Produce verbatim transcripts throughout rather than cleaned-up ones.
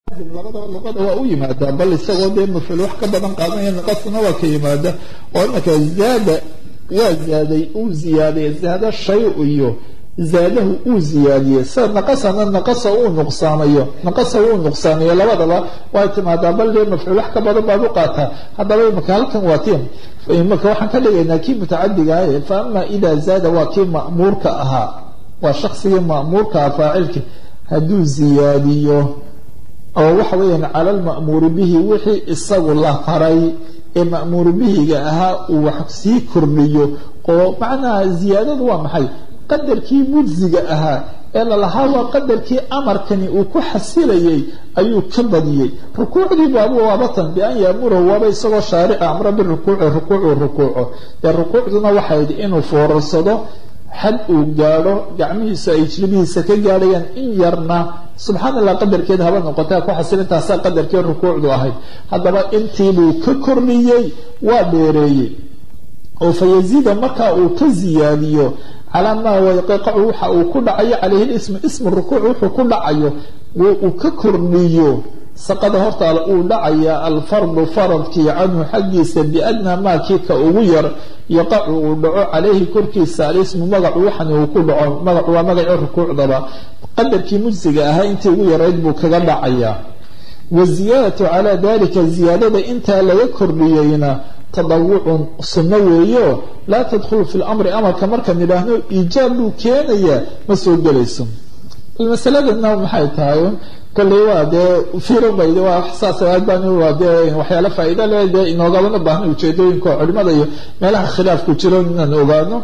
labada luqada waa u yimaada bal isagoo dee mafcuul wax ka badan qaadanaya naqasna waa ka yimaada oo inaka zaada waa zaaday uu ziyaadiyey zaada shay iyo zaadahu uu ziyaadiyey sida naqasana naqasa uu nuqsaamayo naqasa uu nuqsaamayo labadaba waa timaadaa bal dee mafcuul wax ka badan baad u qaataa haddaba imaka halkan waa tiin imaka waxaan ka dhigaynaa kii mutacadiga ah fa ama idaa zaada waa kii ma'muurka ahaa waa shaksigii ma'muurka ah faacilki hadduu ziyaadiyo oo waxa weeyaan cala alma'muuri bihi wixii isagu la faray ee ma'muuru bihiga ahaa uu wax sii kordhiyo oo macnaha ziyaadadu waa maxay qadarkii mujziga ahaa ee lalahaa waa qadarkii amarkani uu ku xasilayay ayuu ka badiyey rukuucdii baabu waabatan bian yaamurahu waaba isagoo shaarica amra birukuuci rukuucu rukuuco ee rukuucduna waxayd inuu foorarsado xad uu gaadho gacmihiisa ay jilbihiisa ka gaadhayaan in yarna subxaana allah qadarkeed haba noqotaa ku xasilintaasaa qadarkeed rukuucdu ahayd haddaba intiibuu ka kordhiyey waa dheereeyey oo fa yaziida markaa uu ka ziyaadiyo calaa maa wayqiqacu waxa uu ku dhacayo calayhi lismu ismu rukuuc wuxuu ku dhacayo uu ka kordhiyo saqada hortaala uu dhacaya alfardu faradkii canhu xaggiisa biadnaa maakii ka ugu yar yaqacu uu dhaco calayhi korkiisa alismu magacu waxan uu ku dhaco magacu waa magaci rukuucdaba qadarkii mujsiga ahaa intii ugu yarayd buu kaga dhacayaa waziyaadatu calaa dalika ziyaadada intaa laga kordhiyeyna tadawucun sunno weeyo laa tadkhulu fi lamri amarka markaan idhaahno iijaab buu keenayaa ma soo gelayso masaladana maxay tahay kolley waa dee firobayd waa saas aad baan waa dee waxyaalo faa'iido leh dee inoogabana baahna ujeedooyinka culimada iyo meelaha khilaafku jiro inaan ogaano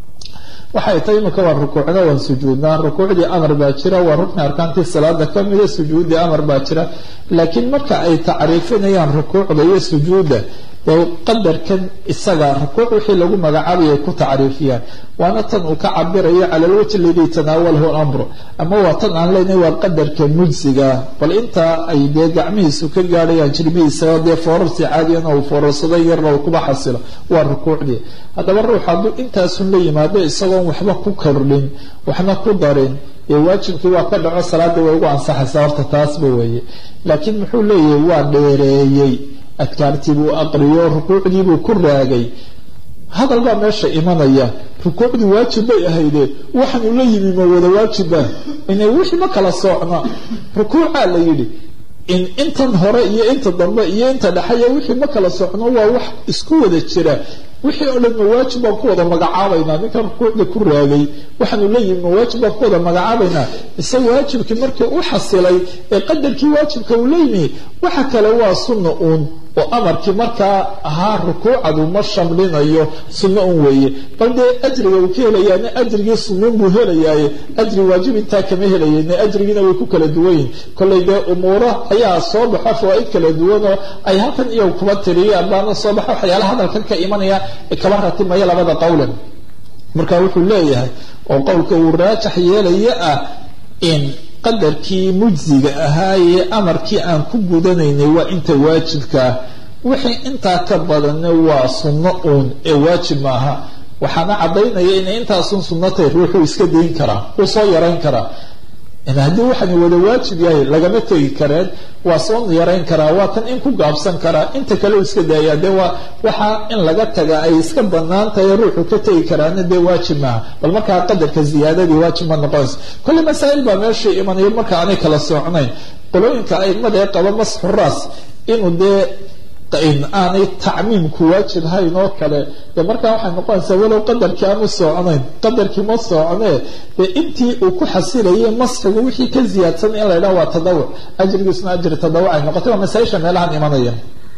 waxay tahay imika waa rukuucna waan sujuudnaa rukuucdii amar baa jira waa rukni arkaantii salaada ka mida sujuuddii amar baa jira laakiin marka ay tacriifinayaan rukuucda iyo sujuudda dee qadarkan isaga rukuuc wixii lagu magacaabay ay ku tacriifiyaan waana tan uu ka cabirayo cala alwajhi alladii tanaawalahu alamru ama waa tan aan leenahay waa qadarka mujsiga bal intaa ay dee gacmihiisu ka gaadhayaan jirbihiisa dee foorarsi caadiyana uu foorarsado yarna uu kuba xasilo waa rukuucdii haddaba ruux hadduu intaasun la yimaado isagoon waxba ku kordhin waxna ku darin ee waajibkii waa ka dhaco salaada way ugu ansaxaysaa horta taasba weeye laakiin muxuu leeyahay waa dheereeyey adkaartii buu aqriyo rukuucdii buu ku raagay hadal baa meesha imanaya rukuucdii waajib bay ahaydee waxaanu la yimi ma wada waajiba inay wixii ma kala soocna rukuucaa la yidhi in intan hore iyo inta dambe iyo inta dhexaya wixii ma kala socno waa wax isku wada jira wixii oo dhan mawaajib baan ku wada magacaabaynaa ninkan rukuucda ku raagay waxaanu leeyihin mawaajib baan ku wada magacaabaynaa isaga waajibkii markii u xasilay ee qadarkii waajibka uu leeyimi waxa kale waa sunna uun oo amarkii markaa ahaa rukuucadu ma shamlinayo sunno un weeye bal dee ajriga uu ka helayaana ajrigii sunnuun buu helayaaye ajri waajib intaa kama helayeen ajrigiina way ku kala duwan yihin kollay dee umuura ayaa soo baxo fawaaid kala duwanoo ay halkan iyo kuba tiriyaan baana soo baxo waxyaalaha hadalkan ka imanaya kaba ratimaya labada qowlan marka wuxuu leeyahay oo qowlka uu raajax yeelaya ah in qadarkii mujsiga ahaayee amarkii aan ku gudanaynay waa inta waajibkaa wixii intaa ka badanna waa sunno uun ee waajib maaha waxaana caddaynaya inay intaasun sunno tahay ruuxuu iska dayn karaa wuu soo yarayn karaa haddii waxaani wada waajib yahay lagama tegi kareen waa soo yarayn karaa waa tan in ku gaabsan karaa inta kale u iska daaya dee waa waxaa in laga taga ay iska banaan tahay ruuxu ka tegi karaana dee waajib maaha bal markaa qadarka ziyaadadii waajib ma noqonayso kolle masaa'il baa meesha imanayo marka aanay kala soocnayn qolooyinka aimada qaba masxu raas inuu dee aanay tacmiimku waajib hayn oo kale dee markaa waxay noqonaysaa walow qadarkii aanu socnayn qadarkii ma socnee dee intii uu ku xasilayay masxigu wixii ka ziyaadsan in la ydhaha waa tadawuc ajrigiisuna ajri tadawuc ay noqotay waa masaa-isha meelahan imanaya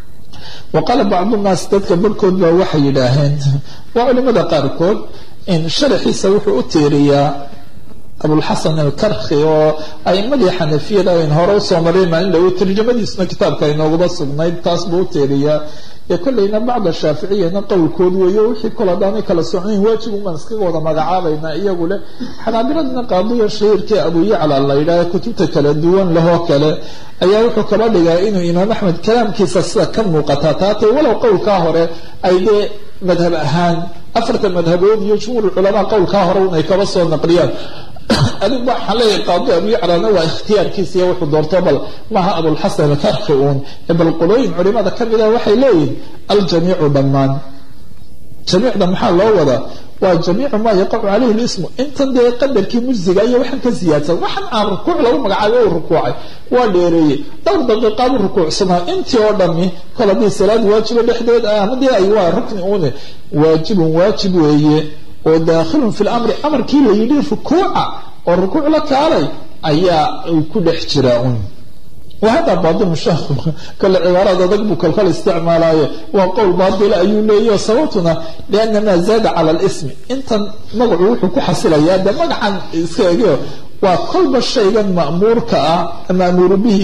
wa qaala bacdu nnaas dadka barhkood baa waxay yidhaaheen waa culimada qaarkood in sharaxiisa wuxuu u tiiriyaa abulxasan alkarkhi oo aimadii xanafiyada ayn hore usoo maray maalin dhow tarjamadiisuna kitaabka inoogaba sugnayd taas buu u teeriyaa ee kollayna bacda shaaficiyana qowlkood weeyo wixii kol haddaanay kala socnayn waajib umaan iskaga wada magacaabaynaa iyagu leh xanaabiladna qaadiya shahiirkii abuyacla la yidhaah kutubta kala duwan lehoo kale ayaa wuxuu kaba dhigaa inuu imaam axmed kalaamkiisa sida ka muuqataa taatay walow qowlkaa hore ay dee madhab ahaan afarta madhabood iyo jumhuur culamaa qowlkaa hore un ay kaba soo naqliyaan adigu waxaa leeyahay qaadi abu yacrana waa ikhtiyaarkiisa iyo wuxuu doorto bal maaha abulxasan alkarxi uun bal qolooyin culimada ka mida waxay leeyihin aljamiicu dhammaan jamiicda maxaa loo wadaa waa jamiicu maa yaqacu calayhi lismu intan dee qadarkii mujziga iyo waxaan ka siyaadsan waxaan aan rukuuc lagu magacaabay u rukuucay waa dheereeyey dhowr daqiiqaadu rukuucsanaa intii oo dhami kol haddii salaad waajiba dhexdeed ah ama dee ay waa rukni uune waajibun waajib weeye oo daakhilun fi lamri amarkii la yidhi rukuuca oo rukuuc la kaalay ayaa uu ku dhex jiraa un وهذا باطل الشيخ كل عبارة ذكب كل كل استعماله وقول باطل أيون ليه صوتنا لأن ما زاد على الاسم أنت مقعوح وكحصل يا ده مقعا إسكاجو وكل بالشيء مأمور كا مأمور به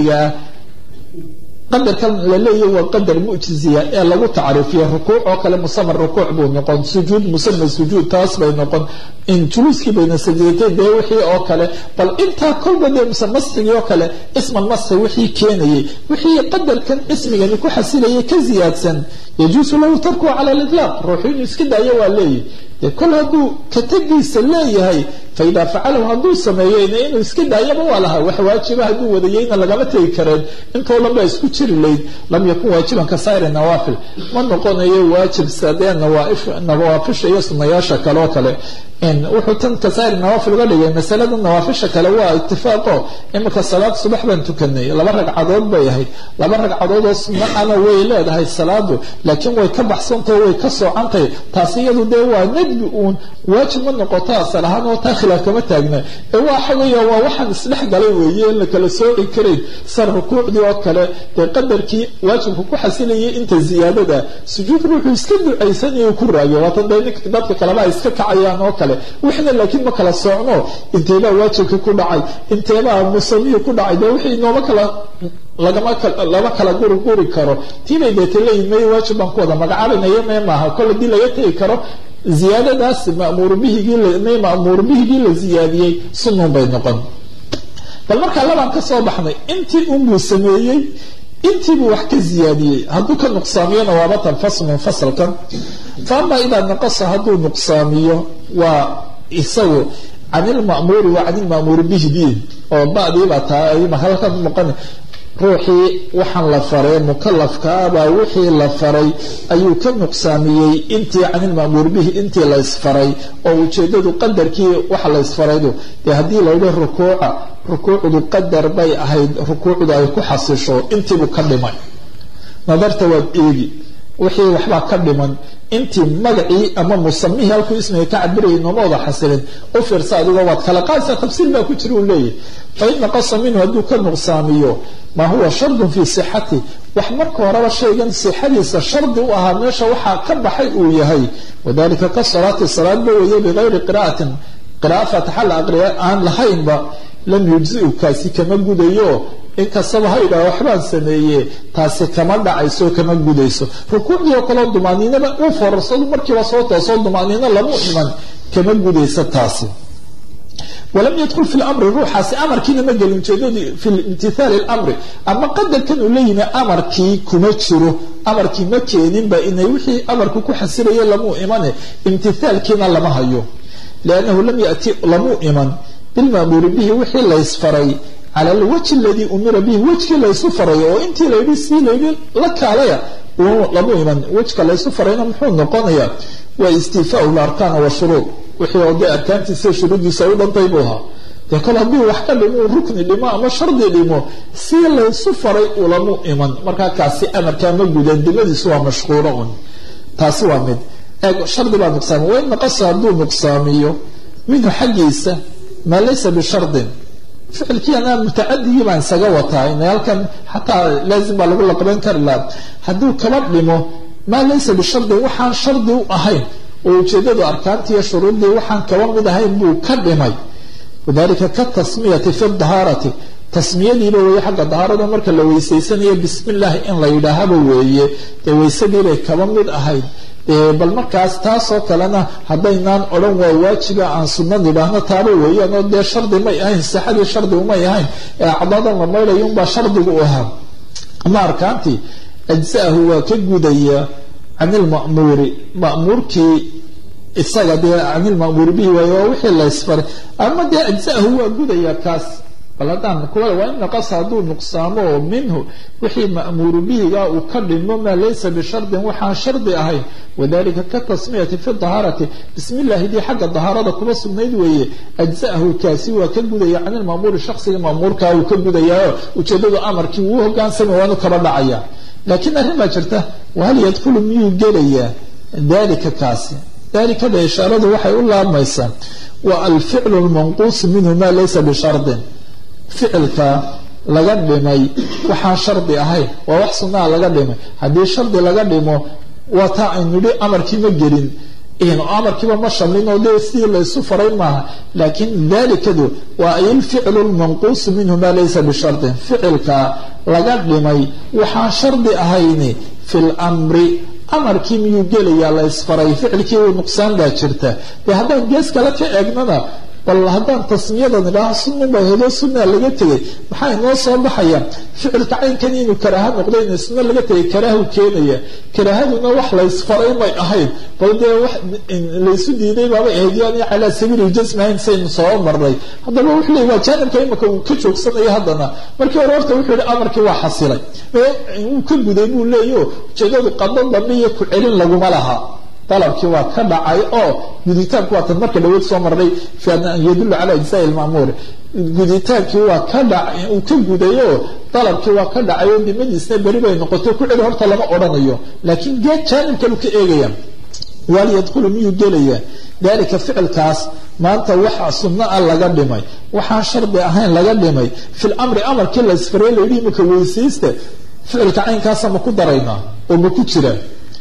قدر كان لليه وقدر مؤتزية لو تعرف فيه ركوع أو كلام مسمى الركوع بين يقول سجود مسمى السجود تاس بين يقول إن جلوس كي بين السجدتين ده وحي أو كلام بل أنت كل بدأ مسمى السجود أو كلام اسم المصر وحي كيني وحي قدر كان اسم يعني كحسيلة كزياد سن يجوز له تركه على الإطلاق روحين يسكد أيوة ليه كل هدو كتجي سلاية هاي فإذا فعلوا هدو سمايين إنه يسكد أيوة ولها وحواجب هدو وذيين لقمته يكرد أنت لما يسكت الليل لم يكن واجبا كسائر النوافل من نقول أيه واجب سادين نوافل نوافل شيء يصنياشا كالوكالي إن وحتن كسائر النوافل غالية مسألة النوافل شكلوا اتفاقه إما كالصلاة صبح بنتو كني لبرق عدود بيهي لبرق عدود أنا ويلاد هاي الصلاة لكن ويكبح صنطه ويكسو عنطي تاسية ديوا ندبئون واجب من نقطاء صلاحان وتاخلها كما تاقنا إوا حوية ووحن سلح قليل ويين لك لسوء كريد صار ركوع دي وكالي قدر كي واجب ku xasilay inta ziyaadada sujuud ruuxu iska ducaysan iyo ku raayo waatan dadka dadka kala iska kacayaan oo kale wixna laakiin ma kala soocno inteeba waajibka ku dhacay inteeba musamiyo ku dhacay wixii nooma kala lagama laba kala gurguri karo tiibay deetay may waajiban ku wada magacaabinayo ma maaha kala dii laga tagi karo ziyaadadaas ma'mur bihi ma ma'mur bihi la ziyaadiyay sunnah bay noqon bal marka laban ka soo baxnay intii uu sameeyay intii buu wax ka ziyaadiyay haduu ka nuqsaamiyana waa batal fasl fasalkan fama ida naqasa haduu nuqsaamiyo waa isagu anil ma'mur wa anil ma'mur bihi bi oo baadii ba taay mahalkan muqan ruuxii waxaan la faray mukallafka baa wixii la faray ayuu ka nuqsaamiyay intii anil ma'mur bihi intii la isfaray oo ujeedadu qadarkii waxa la isfaraydo ee hadii la yiraahdo rukuuca rukuucdu qadar bay ahayd rukuucdu ay ku xasisho intii uu ka dhimay nadarta waa eegi wixii waxba ka dhiman intii magaci ama musamihi halku ismiga ka cabiray noomada xasilin oo fiirsa adiga waad kala qaaysa tafsiil ba ku jira uu leeyahay فإن قص منه هدو كالنقصاميو ما هو شرط في صحته وحمرك ورابا شيئا صحته شرط وها ميشا وحا كبحي ويهي وذلك كالصلاة الصلاة بويه بغير قراءة قراءة فتحل أقرياء عن لحين با لم يجزئوا كاسي كما قديو إن كسبها إلى وحبان سنية تاسي كما دعيسو كما قديسو ركوع يقول الدمانين وفرصوا مركي وصوت وصوت الدمانين لمؤمن كما قديسو تاسي ولم يدخل في الأمر روح حاسي أمر كي نمجل في الامتثال الأمر أما قد كانوا لينا أمر كي كمتشره أمر كي مكينين بإنه يوحي أمر كي حسيري لمو إيمانه امتثال كينا لما هيو لأنه لم يأتي لمو إيمان بالمأمور به وحي لا يسفري على الوجه الذي أمر به وجه لا يسفري وإنتي لا يبسي لا يبسي لك عليها لمو إيمان وجه لا يسفري نمحون نقانيا واستيفاء الأركان والشروط وحي وضع أركان تسير شروط يساوي طيبوها يقول هذا وحكا لمو ركن لما أما شرط لمو سي لا يسفري ولمو إيمان مركا كاسي أمر كان موجودا دلدي سوا مشغورون تاسوا مد شرط لا نقسام وين نقص هذو نقساميو منه حقيسة ما ليس بشرط فعل كي أنا متعدي ما نسجوتها إن يمكن حتى لازم أقول لك بين كرلا هذو كلام لمو ما ليس بشرط وحان شرط أهين وجدد أركانتي شروط وحان كلام ده هين بو كدمي وذلك كالتسمية في الظهارة تسمية دي لو حق الظهارة مركز لو يسيسني بسم الله إن لا يدها بويه ويسدي له كلام ده هين بل مركز تاسو كلنا هبينان أولون وواجب عن سنة نبهنا تابو ويا نود شرط ما يهين سحد شرط وما يهين عبادة الله لا يوم بشرط وهم أما أركانتي أجزاء هو كجودية عن المأمور مأمور كي isaga dee canil ma'muur bihi waayo waa wixii la isfaray ama dee ajza'ahu waa gudaya kaas bal haddaan kuwa waa in naqasa hadduu nuqsaamo oo minhu wixii ma'muuru bihiga uu ka dhimo maa laysa bishardin waxaan shardi ahayn wadalika ka tasmiyati fi dahaarati bismi illaahi dii xagga dahaarada kuma sugnayd weeye ajza'ahu kaasi waa ka gudaya can ilma'muuri shaksiga ma'muurkaa uu ka gudayaa ujeedadu amarkii wuu hogaansama waanu kaba dhacaya laakiin arrin baa jirta wahal yadkhulu miyuu gelayaa dalika kaasi dalikada ishaaradu waxay u laabmaysaa waa alficlu lmanquusu minhu maa laysa bishardin ficilka laga dhimay waxaan shardi ahayn waa wax sunnaha laga dhimay haddii shardi laga dhimo waa taa aynu nidhi amarkii ma gelin amarkiiba ma shamlin oo dee sidii laysu faray maaha laakiin dalikadu waa alficlu lmanquusu minhu maa laysa bishardin ficilka laga dhimay waxaan shardi ahayni fi lmri amarkii miyuu gelayaa la isfaray ficilkii uu nuqsaan baa jirta dee haddaan gees kale ka eegnana bal haddaan tasmiyadan idhaaho sununba hedo sunaa laga tegay maxaa inoo soo baxaya ficilka caynkan inuu karaaha noqday in sunno laga tegay karaahu keenaya karaahaduna wax laysfaray may ahayd bal dee wax laysu diiday baabay ahayd yani calaa sabiili ljasmi ahayn saynu soo marnay haddaba wuxuu leey waa jaanibka imaka uu ka joogsanayo haddana markii hore horta wuxuu yihi amarkii waa xasilay wuu ka guday buu leeyo ujeedadu qado dambe iyo ku celin laguma laha dalabkii waa ka dhacay oo guditaanku waa tan marka dhaweyd soo marnay fi an yadullu cala ajzaa'i lma'muur guditaankii waa ka dhacay uu ka gudayo dalabkii waa ka dhacay oo dimadiisna beri bay noqotay ku celi horta lama odhanayo laakiin geed jaanibkalu ka eegaya wal yadkhulu miyuu gelaya dalika ficilkaas maanta waxa sunno ah laga dhimay waxaan shardi ahayn laga dhimay fi lamri amarkii la isfaray la yidhi imaka weysaysta ficilka caynkaasa ma ku daraynaa oo ma ku jira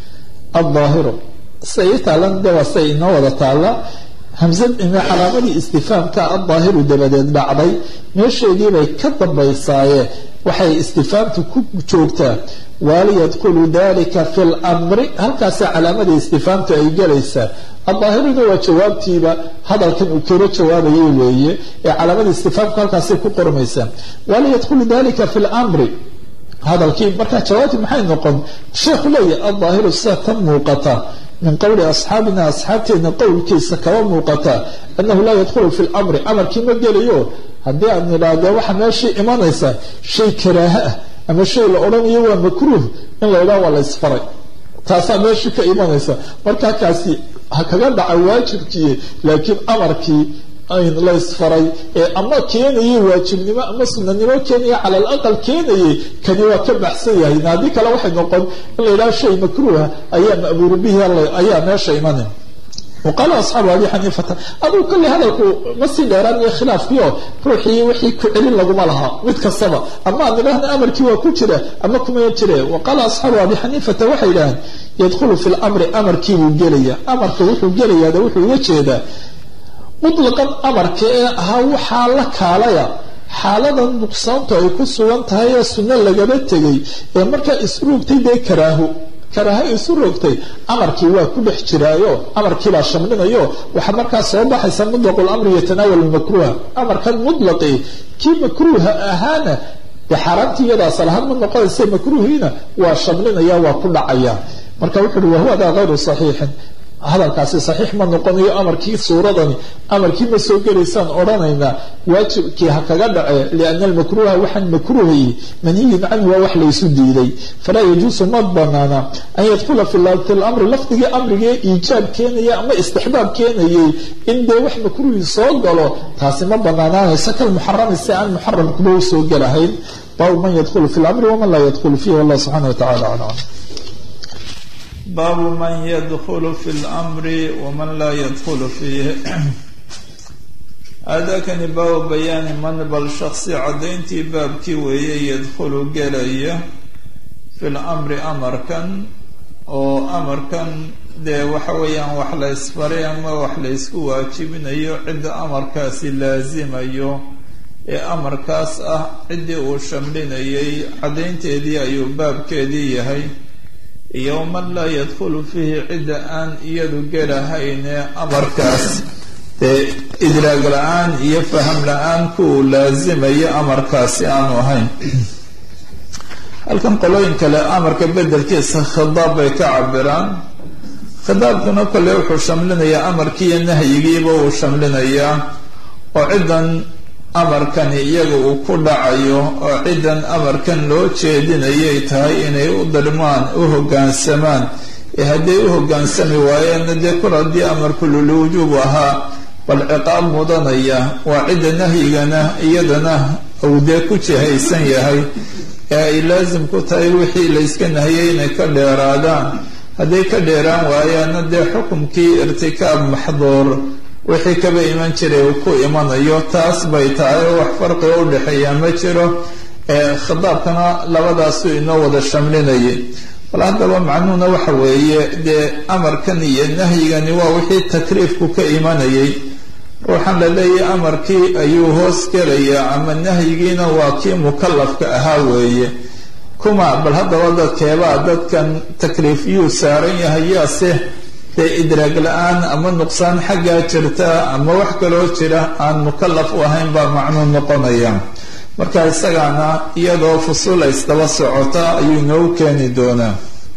aldaahiru say taalan de waa say inoo wada taalla hamsad calaamadii istifaamka aldaahiru dabadeed dhacday meesheedii bay ka dambaysaaye waxay istifaamtu ku joogtaa wal yadkhulu dalika fi lmri halkaasaa calaamadii istifaamtu ay gelaysaa aldaahiruna waa jawaabtiiba hadalkan uu kala jawaabayay weeye ee calaamadii istifaamku halkaasay ku qormaysaa wal yadkhulu dalika fi lmri hadalkii markaa jawaabtii maxay noqon sheekhu leeyahy aldaahiru sida ka muuqata min qowli asxaabina asxaabteedna qowlkiisa kaba muuqata annahu laa yadkhulu fi lmri amarkii ma gelayo haddii aad nidhaahde waxa meeshii imanaysa shay karaaha ah ama shay la odhanayo waa makruuh in la idhaha waa la isfaray taasaa meeshii ka imanaysa markaa kaasi ha kaga dhaca waajibkii laakiin amarkii la isfaray ee ama keenayay waajibnimo ama sunanimo keenaya cala alaqal keenayay kani waa ka baxsan yahay haddii kale waxay noqon in la yidhaha shay makruuha ayaa ma'muuru bihi ayaa meesha imanin وقال أصحاب أبي حنيفة أبو كل هذا مسي داران خلافيو روحي وحي كعلين لقم لها متكسبة أما أن لهنا أمر كيوا كتيرة أما كما يتيرة وقال أصحاب أبي حنيفة وحي لهن يدخل في الأمر أمر كيو جلية أمر كيو جلية هذا وحي وجهه مطلقا أمر كهو حالة كالية حالة نقصان تأيكو سوان تهي السنة لقبت تجي مركا إسروب تيدي كراهو karaaha isu rogtay amarkii waa ku dhex jiraayo amarkii la shamlinayo waxa markaa soo baxaysa mutlaqul amri yatanaawal makruha amarkan mutlaqi kii makruha ahaana bixaramtiyada salahan ma noqonaysa makruhiina waa shamlinaya waa ku dhacaya marka wuxuu waa hada ghayru sahihin hadalkaasi saxiix ma noqonayo amarkii suuradani amarkii ma soo gelaysaan odhanayna waajibkii ha kaga dhace lianna almakruuha waxaan makruuhay manhiyun canhu waa wax laysu diiday falaa yajuusu ma banaana an yadkhula fi lamri lafdigii amrigee iijaab keenaya ama istixbaab keenayay in dee wax makruuhi soo galo taasi ma banaanaanaysa kal muxarami si aan muxaram kuba u soo gelahayn baabu man yadkhulu fi lamri waman laa yadkhulu fiihi wallah subxana watacala aclam باب من يدخل في الأمر ومن لا يدخل فيه هذا كان باب بيان من بالشخص عدينتي باب كوي يدخل قلية في الأمر أمر كان أو أمر كان ده وحويا وحلا يسفري أما وحلا يسكو واجبين أيو عند أمر كاسي لازم أيو أمر كاس أه عندي وشملين أيو عدينتي دي أيو باب كدي هاي يوما لا يدخل فيه عدة أن يدقل هين أمر كاس إدراك الآن يفهم الآن كو لازم أي أمر كاس آن وهين هل كان قلوين كلا أمر كبدل كيس خضاب كعبران khidaabkuna kolley wuxuu shamlinayaa amarkii iyo nahyigiiba uu shamlinayaa oo ciddan amarkani iyaga uu ku dhacayo oo ciddan amarkan loo jeedinayay tahay inay u dirmaan u hoggaansamaan ee hadday u hoggaansami waayeenna dee kul haddii amarku lilwujuub ahaa bal ciqaab mudanaya waa cidda nahyigana iyadana uu dee ku jihaysan yahay ee ay laasim ku tahay wixii layska nahiyay inay ka dheeraadaan hadday ka dheeraan waayaanna dee xukumkii irtikaab maxduur wixii kaba iman jiray uu ku imanayo taas bay tahay oo wax farqiga u dhexeeya ma jiro ee khitaabkana labadaasu inoo wada shamlinayay bal haddaba macnuhuna waxa weeye dee amarkan iyo nahyigani waa wixii takliifku ka imanayay ruuxan la leeyahay amarkii ayuu hoos gelayaa ama nahyigiina waa kii mukallafka ahaa weeye kuma bal haddaba dadkeebaa dadkan takliifyuu saaran yahay yaase dee idraag la-aan ama nuqsaan xaggaa jirta ama wax kaloo jira aan mukallaf u ahayn baa macnuu noqonaya marka isagaana iyadoo fusuul isdaba socota ayuu inoogu keeni doonaa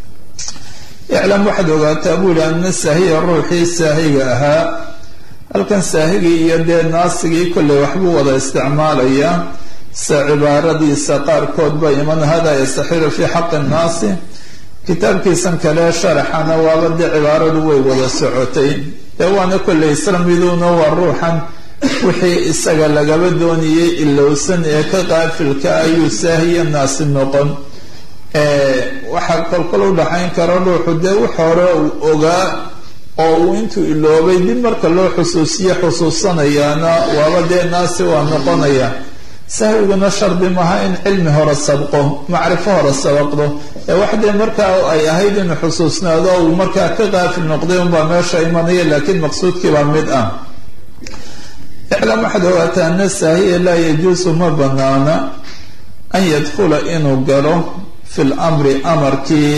iclam waxaad ogaataa buuli ana saahiya ruuxii saahiga ahaa halkan saahigii iyo dee naasigii kolley waxbuu wada isticmaalayaa se cibaaradiisa qaarkood ba iman hada yastaxilu fii xaqi nnaasi kitaabkiisan kale sharaxana waaba dee cibaaradu way wada socotay dee waana kolley islamiduuna waa ruuxan wixii isaga lagaba doonayay ilowsan ee ka qaafilka ayuu saahiya naasi noqon waxaa kolkol u dhaxayn karo ruuxu dee wix hore uu ogaa oo uu intuu iloobay dib marka loo xusuusiye xusuusanayaana waaba dee naasi waa noqonaya sahwiguna shardi maha in cilmi hore sabqo macrifo hore sabaqdo ee wax dee markaa ay ahayd inuu xusuusnaado oo uu markaa ka qaafil noqday unbaa meesha imanaya laakiin maqsuudkiibaa mid ah iclam waxaad ogaataa ana saahiya laa yajuusu ma banaana an yadkhula inuu galo fi lamri amarkii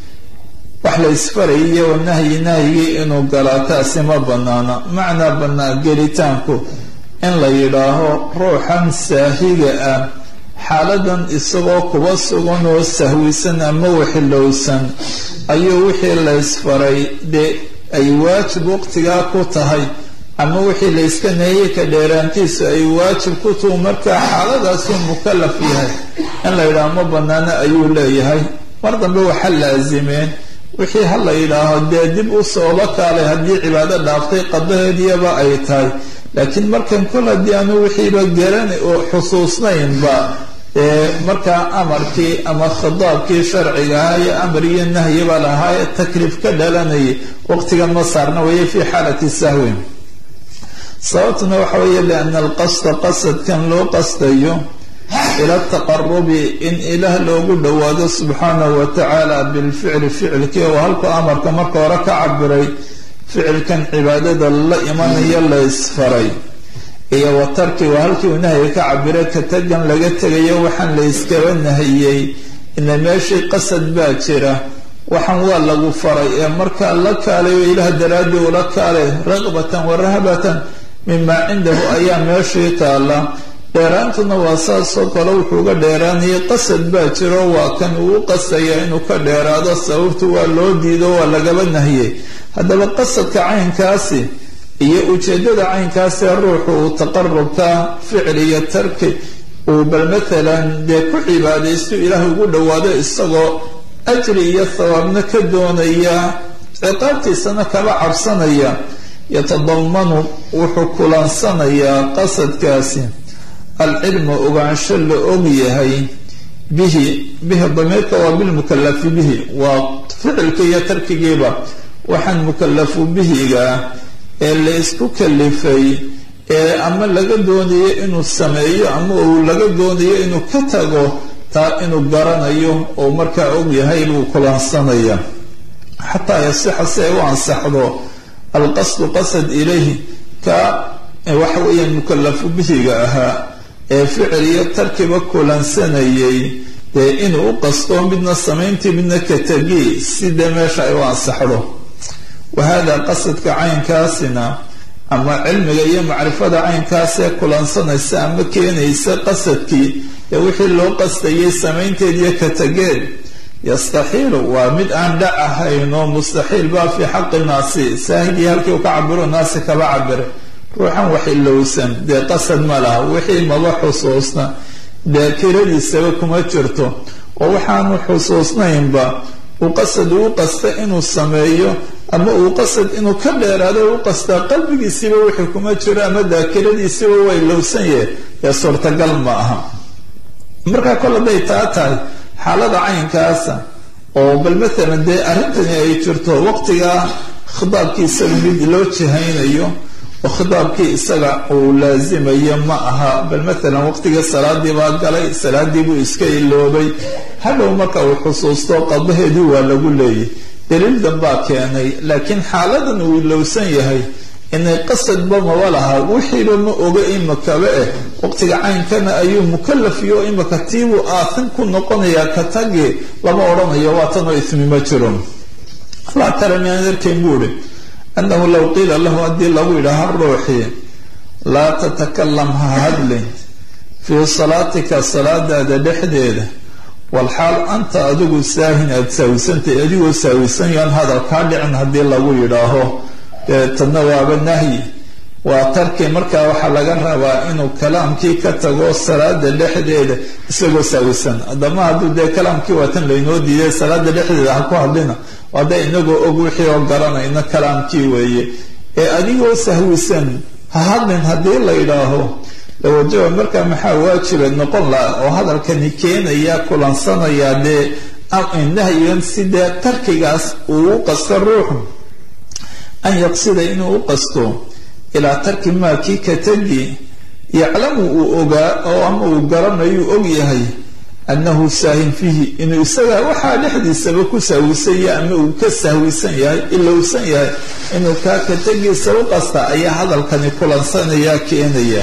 wax la isfarayay oo nahyi nahyigii inuu galaa taasi ma banaana macnaa banaan gelitaanku in la yidhaaho ruuxan saahiga ah xaaladan isagoo kuba sugan oo sahwisan ama waxilowsan ayuu wixii la isfaray dee ay waajib waqtigaa ku tahay ama wixii la iska nahiyay ka dheeraantiisu ay waajib ku tuhu markaa xaaladaasuu mukallaf yahay in la yidhaaho ma banaana ayuu leeyahay mar dambe waxa laasimeen wixii ha la yidhaaho dee dib u sooba kaalay haddii cibaado dhaaftay qadaheediyaba ay tahay laakiin markan kol haddii aanu wixiiba garan oo xusuusnaynba ee markaa amarkii ama khitaabkii sharciga ahaa iyo amar iyo nahyiba lahaa ee takliif ka dhalanayay waqtigan ma saarna weeye fii xaalati sahwi sababtuna waxa weeye liana alqasda qasadkan loo qastayo ila taqarubi in ilaah loogu dhowaado subxaanahu watacaala bilficli ficilkii oo halku amarka marka hore ka cabiray ficilkan cibaadada la imanayo la isfaray iyo watarki waa halkii uu nahyiga ka cabiray ka tagan laga tegayo waxaan la iskaba nahiyey ina meeshii qasad baa jira waxaan waa lagu faray ee markaa la kaalay oo ilaah daraadii ula kaalay raqbatan wa rahabatan mimaa cindahu ayaa meeshii taala dheeraantuna waa saasoo kale wuxuuga dheeraanayay qasad baa jiro waa kan uu qasaya inuu ka dheeraado sababtu waa loo diido waa lagaba nahiyey haddaba qasadka caynkaasi iyo ujeedada caynkaasi ruuxu uu taqarubka ficil iyo tarki uu bal matalan dee ku cibaadaysto ilaahay ugu dhowaado isagoo ajri iyo thawaabna ka doonaya ciqaabtiisana kaba cabsanaya yatadamanu wuxuu kulansanayaa qasadkaasi alcilmu ogaansho la og yahay bihi bihi damiirka waa bilmukalafi bihi waa ficilka iyo tarkigiiba waxaan mukalafu bihiga ee la isku kalifay ee ama laga doonayo inuu sameeyo ama uu laga doonayo inuu ka tago taa inuu garanayo oo markaa og yahay buu kulansanaya xataa yasixa si ay u ansaxdo alqasdu qasad ilayhi ka waxa weeyaan mukalafu bihiga ahaa ee ficil iyo tarkiba kulansanayay dee inuu u qasto midna samayntii midna ka tagi sida meesha ay u ansaxdo wahada qasadka caynkaasina ama cilmiga iyo macrifada caynkaasee kulansanaysa ama keenaysa qasadkii ee wixii loo qastayay samaynteed iyo ka tageed yastaxiilu waa mid aan dhac ahayn oo mustaxiil baa fii xaqi naasi saahigii halkii uu ka cabiro naasi kaba cabire ruuxan wax ilowsan dee qasad ma laha wixii maba xusuusna daakiradiisaba kuma jirto oo waxaanu xusuusnaynba uu qasad uu qasta inuu sameeyo ama uu qasad inuu ka dheeraado u qastaa qalbigiisiiba wixii kuma jiro ama daakiradiisiiba waa ilowsan yahe ee suurtagal ma aha markaa kol hadday taa tahay xaalada caynkaasa oo bal maalan dee arrintani ay jirto waqtigaa khitaabkii isaga mid loo jihaynayo oo khitaabkii isaga uu laasimayo ma aha bal maalan waqtigii salaadii baa galay salaadii buu iska iloobay hadhow marka uu xusuusto qadaheedii waa lagu leeyay daliil danbaa keenay laakiin xaaladan uu ilowsan yahay inay qasadba maba laha wixiiba ma oga imakaba eh waqtiga caynkana ayuu mukalafiyo imaka tiibuu aahin ku noqonayaa ka tagi lama odhanayo waa tanoo ismi ma jiro laa tara miaan arkayn buuri annahu low qiila lahu haddii lagu yidhaaha ruuxii laa tatakalam ha hadlin fii salaatika salaadaada dhexdeeda walxaal anta adigu saahin aada saawisantay adigoo saawisan yaan hadal kaa dhicin haddii lagu yidhaaho tadna waaba nahyi waa tarki markaa waxaa laga rabaa inuu kalaamkii ka tago salaada dhexdeeda isagoo saawisan adama hadduu dee kalaamkii waatan laynoo diiday salaada dhexdeeda ha ku hadlina hadda inagoo og wixii oo garanayna kalaamkii weeye ee adigoo sahwisan ha hadlin haddii la yidhaaho lawajaba markaa maxaa waajiba noqon laha oo hadalkani keenaya kulansanaya dee nahyigan si dee tarkigaas uu u qasta ruuxu an yaqsida inuu u qasto ilaa tarki maa kii ka tagi yaclamu uu ogaa oo ama uu garanayu og yahay annahu saahin fiihi inuu isaga waxaa dhexdiisaba ku sahwisan yahay ama uu ka sahwisan yahay ilowsan yahay inuu kaa ka tagiisa u qasta ayaa hadalkani kulansanaya keenaya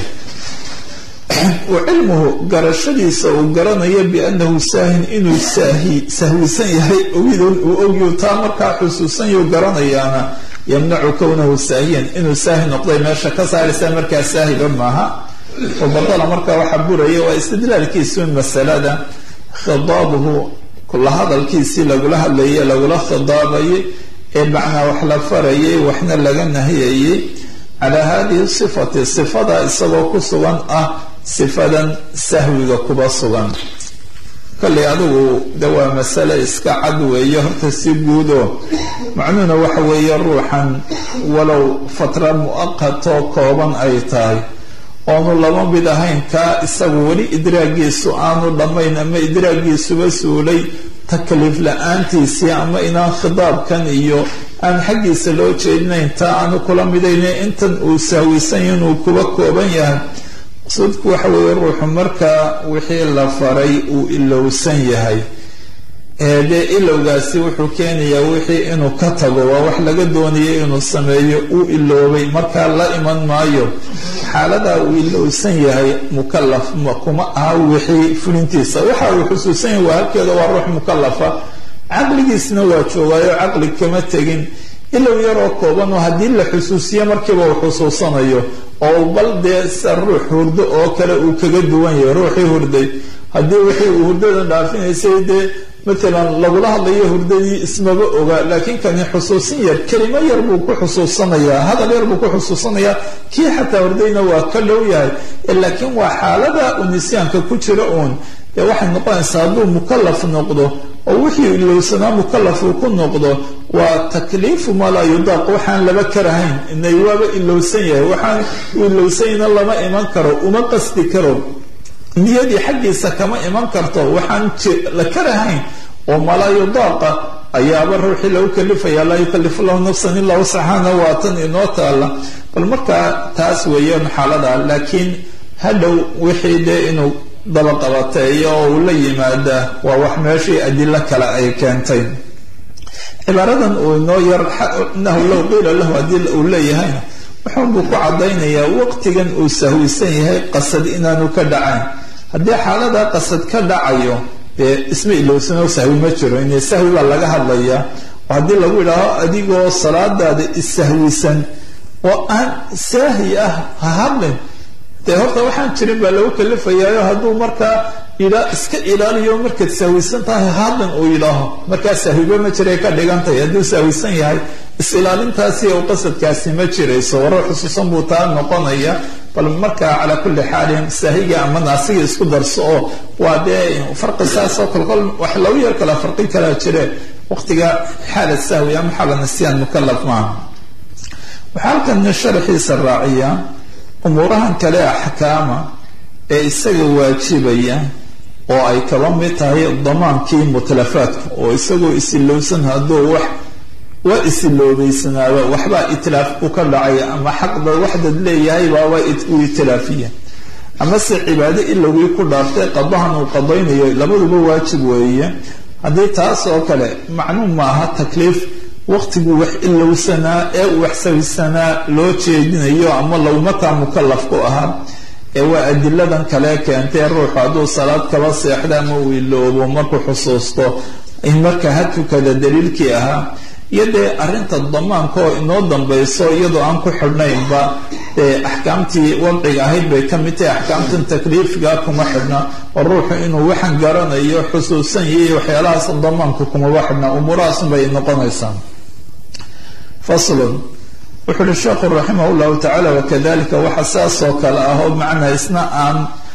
wa cilmuhu garashadiisa uu garanayo biannahu saahin inuu saahi sahwisan yahay uu ogyu taa markaa xusuusanyu garanayaana yamnacu kownahu saahiyan inuu saahi noqday meesha ka saaraysa markaa saahiba maaha oo badala markaa waxaa buraya waa istidlaalkiisu masalada khidaabuhu kula hadalkiisii lagula hadlayay lagula khidaabayay ee macnaa wax la farayay waxna laga nahiyayay calaa hadihi sifati sifada isagoo ku sugan ah sifadan sahwiga kuba sugan kalley adigu de waa masale iska cad weeye horta si guudo macnuhuna waxa weeye ruuxan walow fatra muaqatoo kooban ay tahay oonu lama mid ahayn kaa isagu weli idraagiisu aanu dhammayn ama idraagiisuba suulay takliif la-aantiisii ama inaan khitaabkan iyo aan xaggiisa loo jeedinayn taa aanu kula midayna intan uu sahwisan inuu kuba kooban yahay maqsuudku waxa weeye ruuxu markaa wixii la faray uu ilowsan yahay dee ilowgaasi wuxuu keenayaa wixii inuu ka tago waa wax laga doonayay inuu sameeyo uu iloobay markaa la iman maayo xaaladaa uu ilowsan yahay mukalaf kuma aha wixii fulintiisa waxa uu xusuusan yahay waa halkeeda waa ruux mukalafa caqligiisna waa joogaayo caqli kama tegin ilow yaroo kooban oo haddii la xusuusiyo markiiba uu xusuusanayo oo bal dee sa ruux hurdo oo kale uu kaga duwan yahay ruuxii hurday haddii wixii uu hurdadan dhaafinaysay dee matalan lagula hadlayo hurdadii ismaba oga laakiin kani xusuusin yar kelimo yar buu ku xusuusanayaa hadal yar buu ku xusuusanayaa kii xataa hurdayna waa ka dhow yahay laakiin waa xaalada uu nisyaanka ku jiro uun dee waxay noqonaysaa hadduu mukalaf noqdo oo wixii ilowsanaa mukalaf uu ku noqdo waa takliifu maa laa yudaaq waxaan laba karahayn inay waaba ilowsan yahay waxaan uu ilowsanyana lama iman karo uma qasdi karo niyadii xaggiisa kama iman karto waxaan la karahayn oo malaa yudaaqa ayaaba ruuxii lagu kalifaya laa yukalifu lahu nafsan ilaa wasaxaana waa tan inoo taala bal markaa taas weeyaan xaalada laakiin hadhow wixii dee inuu daba qabateeyo oo uu la yimaada waa wax meeshii adilo kale ay keentay cibaaradan uu inoo yar inahu low qiila lahu haddii uu leeyahayna wuxuunbuu ku cadaynayaa waqtigan uu sahwisan yahay qasad inaanu ka dhacayn haddii xaaladaa qasad ka dhacayo dee isma ilowsanoo sahwi ma jiro in sahwi baa laga hadlayaa oo haddii lagu yidhaaho adigoo salaadaada issahwisan oo aan saahi ah ha hadlin dee horta waxaan jirin baa lagu kalifayaayo hadduu markaa ilaa iska ilaaliyo markaad sahwisan tahay hadlan uu yidhaaho markaa sahwiba ma jiray ka dhigantahay hadduu sahwisan yahay is-ilaalintaasi u qasadkaasi ma jirayso warar xusuusan buu taa noqonaya bal markaa calaa kulli xaalin saahiga ama naasiga isku darso oo waa dee farqi saasoo kolkol wax lagu yar kala farqi kalaa jire waqtiga xaala sahwi ama xaala nisyaan mukalaf maaha waxaa halkan sharaxiisa raaciya umuurahan kale axkaama ee isaga waajibaya oo ay kaba mid tahay damaankii mutlafaadka oo isagoo isilowsan hadduu wax waa isiloobaysanaaba waxbaa itlaaf u ka dhacaya ama xaqda waxdad leeyahay baaba uu itlaafiya ama se cibaado ilowgii ku dhaaftay qadahan uu qadaynayo labaduba waajib weeye haddii taas oo kale macluum maaha takliif waqtiguu wax ilowsanaa ee uu wax sawisanaa loo jeedinayo ama lowmataa mukalaf ku ahaa ee waa adiladan kale keentay ruuxu hadduu salaad kaba seexda ama uu iloobo markuu xusuusto in marka ha tukada daliilkii ahaa iyo dee arrinta damaanka oo inoo dambayso iyadoo aan ku xidhnaynba dee axkaamtii wadciga ahayd bay ka mid tahay axkaamtan takliifiga kuma xidhna oo ruuxu inuu waxaan garanayo xusuusan yahay waxyaalahaas damaanka kumaba xidhna umuurahaasun bay noqonaysaa faslun wuxuu uhi sheekhu raximah llahu tacaala wakadalika waxa saas oo kale ah oo macnaa isna aan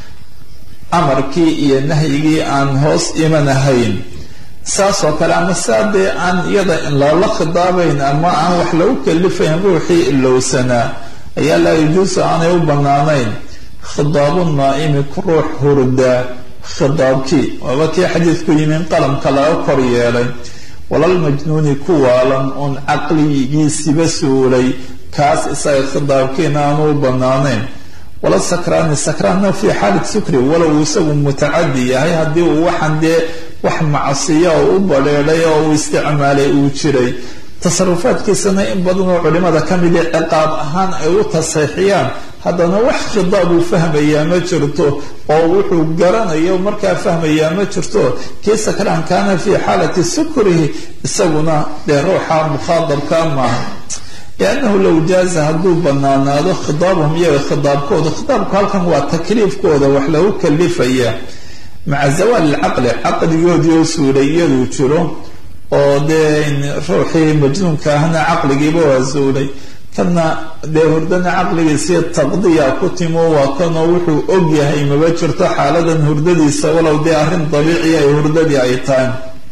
amarkii iyo nahyigii aan hoos imanahayn saas oo kale ama saa dee aan iyada in loola khidaabayn ama aan wax lagu kalifayn ruuxii ilowsanaa ayaa laa yajuusu aanay u banaanayn khidaabu naa'imi ruux hurdaa khidaabkii waaba kii xadiidku yimi in qalamka laga kor yeelay walalmajnuuni ku waalan oon caqligiisiba suulay kaas isaga khidaabkiina aanu u banaanayn wala sakraani sakraanna fii xaalat sukri walow isagu mutacadi yahay haddii uu waxaan dee wax macsiya oo u badheedhay oo uu isticmaalay uu jiray tasarufaadkiisana in badanoo culimada ka mid ee ciqaab ahaan ay u taseexiyaan haddana wax khidaab uu fahmayaa ma jirto oo wuxuu garanayo markaa fahmayaa ma jirto kii sakraan kaana fii xaalati sukrihi isaguna dee ruuxa mukhaadabka maaha liannahu low jaaza hadduu banaanaado khidaabahum iyaga khidaabkooda khidaabku halkan waa takliifkooda wax lagu kalifaya maca zawaal ilcaqli caqligoodii oo suulay iyaduu jiro oo dee ruuxii majnuunka ahna caqligiiba waa suulay kana dee hurdana caqligiisii taqdiya ku timo waa kanoo wuxuu og yahay maba jirto xaaladan hurdadiisa walow dee arrin dabiiciya ay hurdadii ay tahay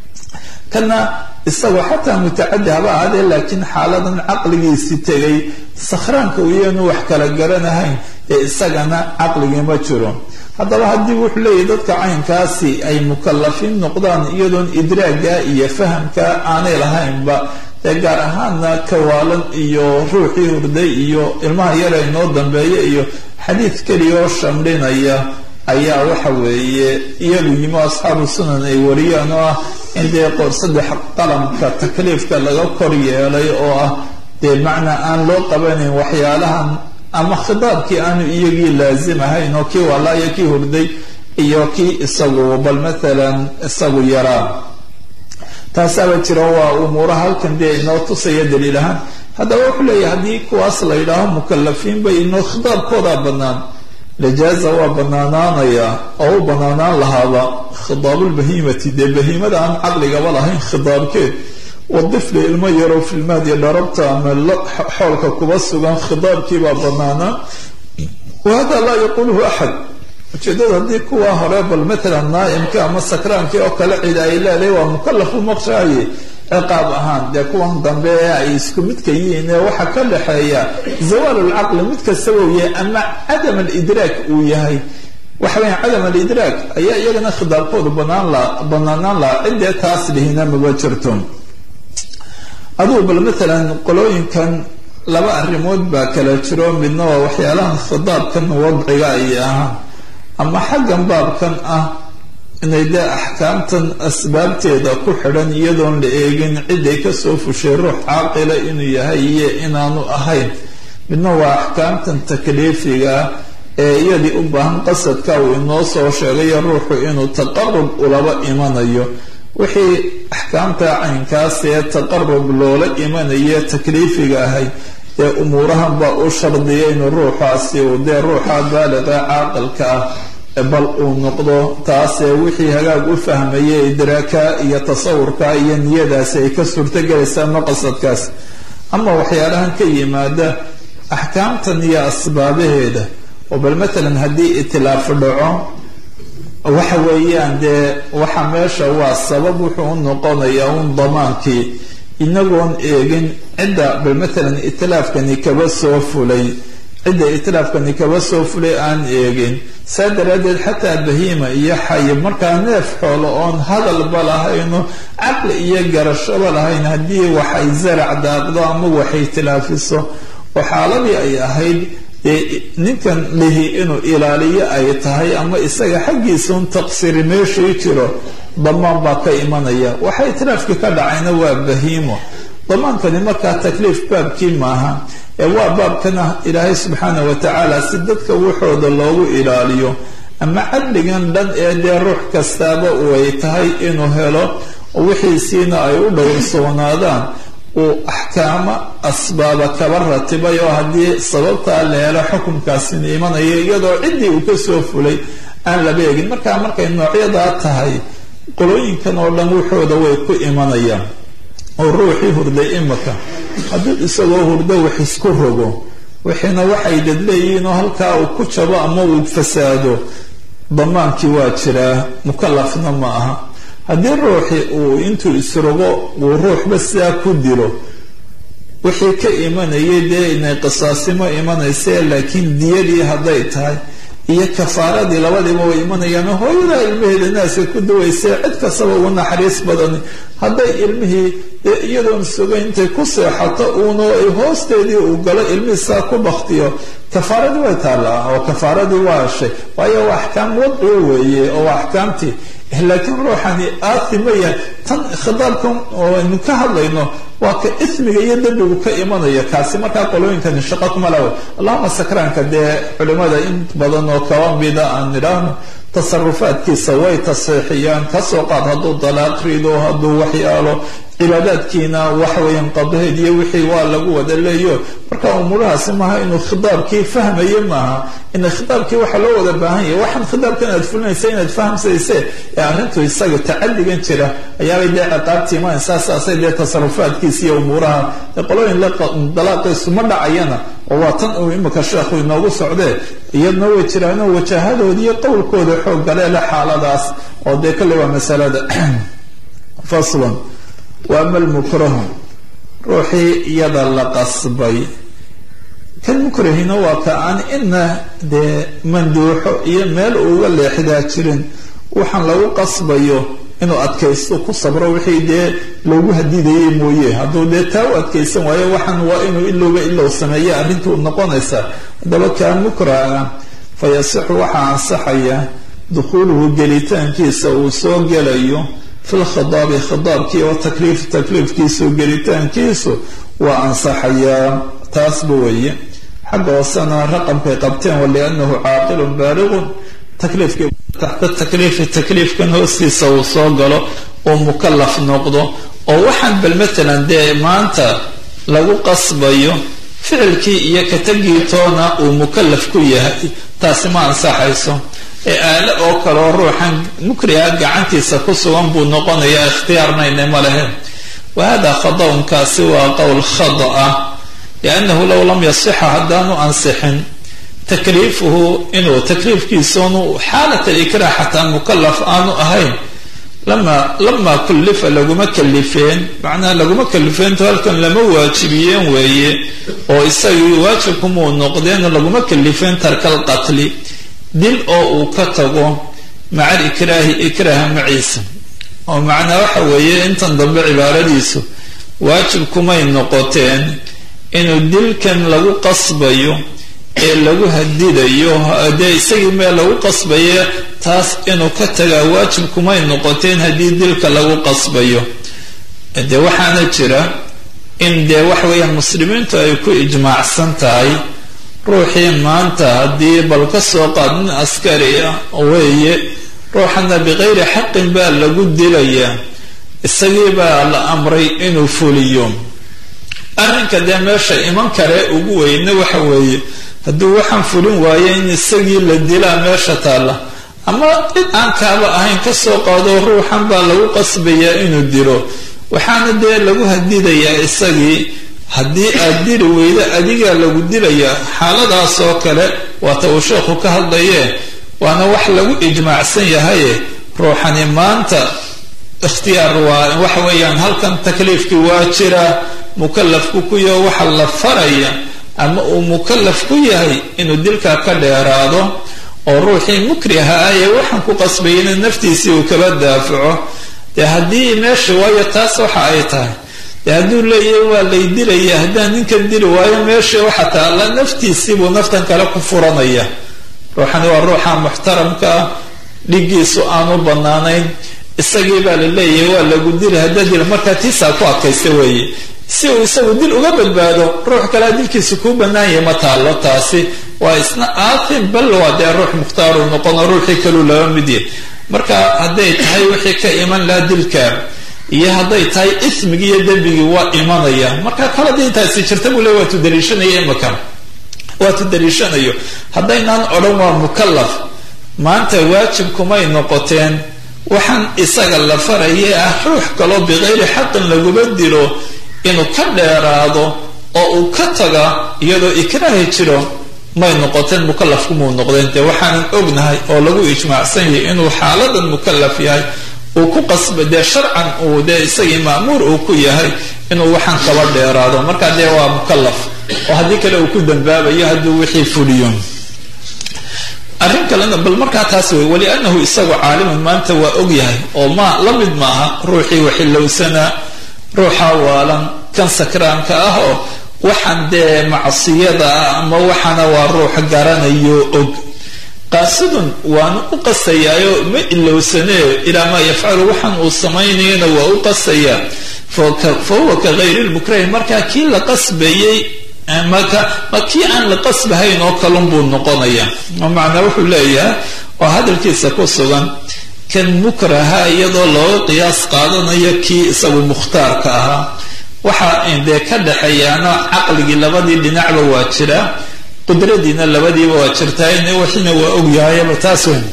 kana isagoo xataa mutacadi haba ahaadee laakiin xaaladan caqligiisi tegay sakhraanka iyaanu wax kala garanahayn ee isagana caqligii ma jiro haddaba haddii wuxuu leeyahy dadka caynkaasi ay mukalafiin noqdaan iyadoon idraaga iyo fahamka aanay lahaynba ee gaar ahaana kawaalan iyo ruuxii hurday iyo ilmaha yara inoo dambeeya iyo xadiid keliya oo shamdhinaya ayaa waxa weeye iyagu yimo asxaabu sunan ay wariyaan oo ah in dee qor saddex qalamka takliifka laga kor yeelay oo ah dee macnaa aan loo qabanayn waxyaalahan ama khidaabkii aanu iyagii laazim ahayn oo kii walaaya kii hurday iyo kii isagu bal maalan isagu yaraa taasaaba jira waa umuuraha halkan dee inoo tusaya daliil ahaan haddaba wuxuu leeyahay haddii kuwaas la yidhaaho mukalafiin bay inoo khidaabkoodaa bannaan lajaaza waa banaanaanaya oo u banaanaan lahaaba khidaabulbahimati dee bahiimada aan caqligaba lahayn khidaabkeed wadifli ilmo yarow filmaad iyo dharabta ama xoolka kuba sugan khidaabkiibaa banaanaa wahada laa yaquuluhu axad ujeedada haddii kuwa hore bal maalan naaimka ama sakraankii oo kale cid ay leedahay waa mukalafu maqshaaye ciqaab ahaan dee kuwan dambe ee ay isku midka yihiin ee waxaa ka dhexeeya zawaal lcaqli mid kastaba uu yahay ama cadam alidraak uu yahay waxa weya cadam alidraak ayaa iyagana khidaabkoodu banaan la banaanaan lahaa ciddee taas dhihina maba jirto adugu bal maalan qolooyinkan laba arrimood baa kala jiro midna waa waxyaalahan khidaabkan wadciga ay ahaan ama xaggan baabkan ah inay dee axkaamtan asbaabteeda ku xidhan iyadoon la eegin ciday kasoo fushay ruux caaqila inuu yahay iyo inaanu ahayn midna waa axkaamtan takliifiga ee iyadii u baahan qasadka uu inoo soo sheegayo ruuxu inuu taqarub ulaba imanayo wixii axkaamta caynkaas ee taqarub loola imanaye takliifiga ahay ee umuurahan baa u shardiya inuu ruuxaasi dee ruuxa baaliga caaqilka ah bal uu noqdo taasee wixii hagaag u fahmayay idraaka iyo tasawurka iyo niyadaasi ay ka suurtogelaysaa maqasadkaas. ama waxyaalahan ka yimaada axkaamtan iyo asbaabaheeda oo bal matalan haddii itilaaf dhaco waxa weeyaan dee waxa meesha waa sabab wuxuu u noqonayaa un damaankii inagoon eegin cidda bal matalan itilaafkani kaba soo fulay cidda itilaafkani kaba soo fulay aan eegin. saa daraaddeed xataa bahiima iyo xayib markaa neef xoolo oon hadalba lahayno caqli iyo garashaba lahayn haddii waxay zarac daaqdo ama waxay tilaafiso oo xaaladii ay ahayd ninkan lihi inuu ilaaliyo ay tahay ama isaga xaggiisun taqsiri meeshii jiro damaan baa ka imanaya. waxa itilaafkii ka dhacayna waa bahiimo. damaankani markaa takliif baabkii maaha ee waa baabkana ilaahay subxaana wa tacaala si dadka waxooda loogu ilaaliyo ama cadligan dhan ee dee ruux kastaaba ay tahay inuu helo wixiisiina ay u dhowrsoonaadaan uu axkaamo asbaaba kaba ratibay oo haddii sababtaa la helo xukunkaasina imanaya iyadoo ciddii uu kasoo fulay aan laba eegin. markaa markay noocyadaa tahay qolooyinkan oo dhan waxooda way ku imanayaan. oo ruuxii hurday imaka haddii isagoo hurdo wax isku rogo wixiina waxay dadleeyihiin oo halkaa uu ku jabo ama uu fasaado damaankii waa jiraa mukalafna ma aha. haddii ruuxi uu intuu isrogo uu ruuxba sidaa ku dilo wixii ka imanayay dee inay qisaasimo imanayse laakiin diyadii hadday tahay iyo kafaaradii labadiiba way imanayaan. hooyadaa ilmaheeda naaska ku dawayse cid kastaba ugu naxariis badani hadday ilmihii iyadoon suga intay ku seexato uuna ay hoosteedii uu galo ilmihiisaa ku baktiyo kafaaradii way taallaa oo kafaaradii waa shay waayo waa axkaam wadciga weeye oo waa axkaamtii. laakiin ruuxani aathimaya tan khitaabkan oo aynu ka hadlayno waa ka ismiga iyo dembigu ka imanaya. kaasi markaa qolooyinkani shaqo kuma laha. allahuma sakraanka dee culimada in badan oo kaba mida aan nidhaahno tasarufaadkiisa way taseexiyaan. kasoo qaad hadduu dalaaq rido hadduu waxyaalo cibaadaadkiina waxweeyaan qadaheed iyo wixii waa lagu wada leeyo. marka umuurahaasi maaha inuu khitaabkii fahmaye maaha ina khitaabkii waxa loo wada baahan yahay. waxaan khitaabkan aad fulinaysa inaad fahamsayse ee arrintu isaga tacadigan jira ayaabay dee ciqaabtii imanaysaa. saasay dee tasarufaadkiisa iyo umuuraha qolooyin dalaaqiisu ma dhacayana oo waa tan uu imika sheekhu inoogu socdee iyadna way jiraanoo wajahadood iyo qowlkooda xoog galeele xaaladaas oo dee kale waa masalada. faslon waama almukrahu ruuxii iyada la qasbay kan mukrahina waa ka aan ina dee manduuxo iyo meel uuga leexdaa jirin waxaan lagu qasbayo inuu adkaysto ku sabro wixii dee loogu hadidayay mooye. hadduu dee taa u adkaysan waayo waxaan waa inuu ilowba ilow sameeya arrintuu noqonaysa. haddaba kaa mukraha fa yasixu waxaa ansaxaya dukhuuluhu gelitaankiisa uu soo gelayo fi lkhidaabi khidaabkii oo takliif takliifkiisu gelitaankiisu waa ansaxayaa. taasba weeye xagga hoosena raqamkay qabteen waliannahu caaqilun baaliqun takliifkii taxta takliifi takliifkan hoostiisa uu soo galo oo mukalaf noqdo oo waxaan bal matalan dee maanta lagu qasbayo ficilkii iyo katagii toona uu mukalaf ku yahay taasi ma ansaxayso. ee aale oo kaleo ruuxan mukriha gacantiisa ku sugan buu noqonayaa ikhtiyaarnayna ma lehe. wahada khadaun kaasi waa qowl khada ah liannahu low lam yasixa haddaanu ansixin takliifuhu inuu takliifkiisunu xaalat alikrah xataa mukalaf aanu ahayn lama lama kullifa laguma kalifeen macnaha laguma kalifeentu halkan lama waajibiyeen weeye oo isagii waajibkumuu noqdeen laguma kalifeen tarkal qatli dil oo uu ka tago maca alikraahi ikraaha maciisa. oo macnaa waxa weeye intan dambe cibaaradiisu waajib kumay noqoteen inuu dilkan lagu qasbayo ee lagu hadidayo dee isagii meel lagu qasbayo taas inuu ka tagaa waajib kumay noqoteen haddii dilka lagu qasbayo. dee waxaana jira in dee waxa weeyaan muslimiintu ay ku ijmaacsan tahay ruuxii maanta haddii bal ka soo qaad nin askari ah weeye ruuxana bikayri xaqin baa lagu dilayaa isagii baa la amray inuu fuliyo. arrinka dee meesha iman kare ugu weyne waxa weeye hadduu waxaan fulin waayo in isagii la dilaa meesha taalla ama cid aan kaaba ahayn ka soo qaado ruuxan baa lagu qasbayaa inuu dilo waxaana dee lagu hadidayaa isagii haddii aad dili weydo adigaa lagu dilayaa xaaladaas oo kale waata uu sheekhu ka hadlayee waana wax lagu ijmaacsan yahaye ruuxani maanta ikhtiyaar waa waxa weeyaan halkan takliifkii waa jira mukallafku ku yaho waxa la faraya ama uu mukallaf ku yahay inuu dilkaa ka dheeraado oo ruuxii mukriha aye waxaan ku qasbayay in naftiisii uu kaba daafaco dee haddii meesha waayo taas waxa ay tahay dee hadduu leeyahay waa lay dilaya haddaan ninkan dili waayo meesha waxa taalla naftiisiibuu naftan kale ku furanaya ruuxani waa ruuxa muxtaramka ah dhigiisu aanu banaanayn isagii baa la leeyahay waa lagu dili haddaa dila markaa tiisaa ku adkaysta weeye si uu isagu dil uga badbaado ruux kalea dilkiisa kuu banaanyah ma taallo taasi waa isna aatin bal waa dee ruux mukhtaaru noqono ruuxii kaluu laba mid yahy marka hadday tahay wixii ka iman laha dilka iyo hadday tahay ismigii iyo dembigii waa imanaya marka kala dii intaasi jirta buu le waa tu daliishanaya imaka waa tu daliishanayo haddaynaan odhan waa mukallaf maanta waajib kumay noqoteen waxaan isaga la faraya ah ruux kaloo bikayri xaqin laguma dilo inuu ka dheeraado oo uu ka taga iyadoo ikraahi jiro may noqoteen mukallafkumuu noqdeen dee waxaanan ognahay oo lagu ijmaacsan yahay inuu xaaladan mukallaf yahay uu ku qasba dee sharcan uu dee isagii ma'muur uu ku yahay inuu waxaan kaba dheeraado markaa dee waa mukallaf oo haddii kale uu ku dambaabayo hadduu wixii fuliyo arrin kalena bal markaa taas wey waliannahu isagu caaliman maanta waa og yahay oo ma la mid maaha ruuxii waxilowsanaa ruuxa waalan kan sakraanka ah oo waxaan dee macsiyada ah ama waxaana waa ruux garanayo og qaasidun waana u qasayaayo ma ilowsanee ilaa maa yafcalu waxaan uu samaynayana waa u qasayaa fa huwa ka hayri lmukrahi markaa kii la qasbayay maka ma kii aan la qasbahayn oo kalun buu noqonaya macnaa wuxuu leeyahay oo hadalkiisa ku sugan kan mukraha iyadoo looga qiyaas qaadanayo kii isagu mukhtaarka ahaa waxa dee ka dhaxeeyaana caqligii labadii dhinacba waa jira qudradiina labadiiba waa jirtaa waxina waa ogyahayaba taas weyn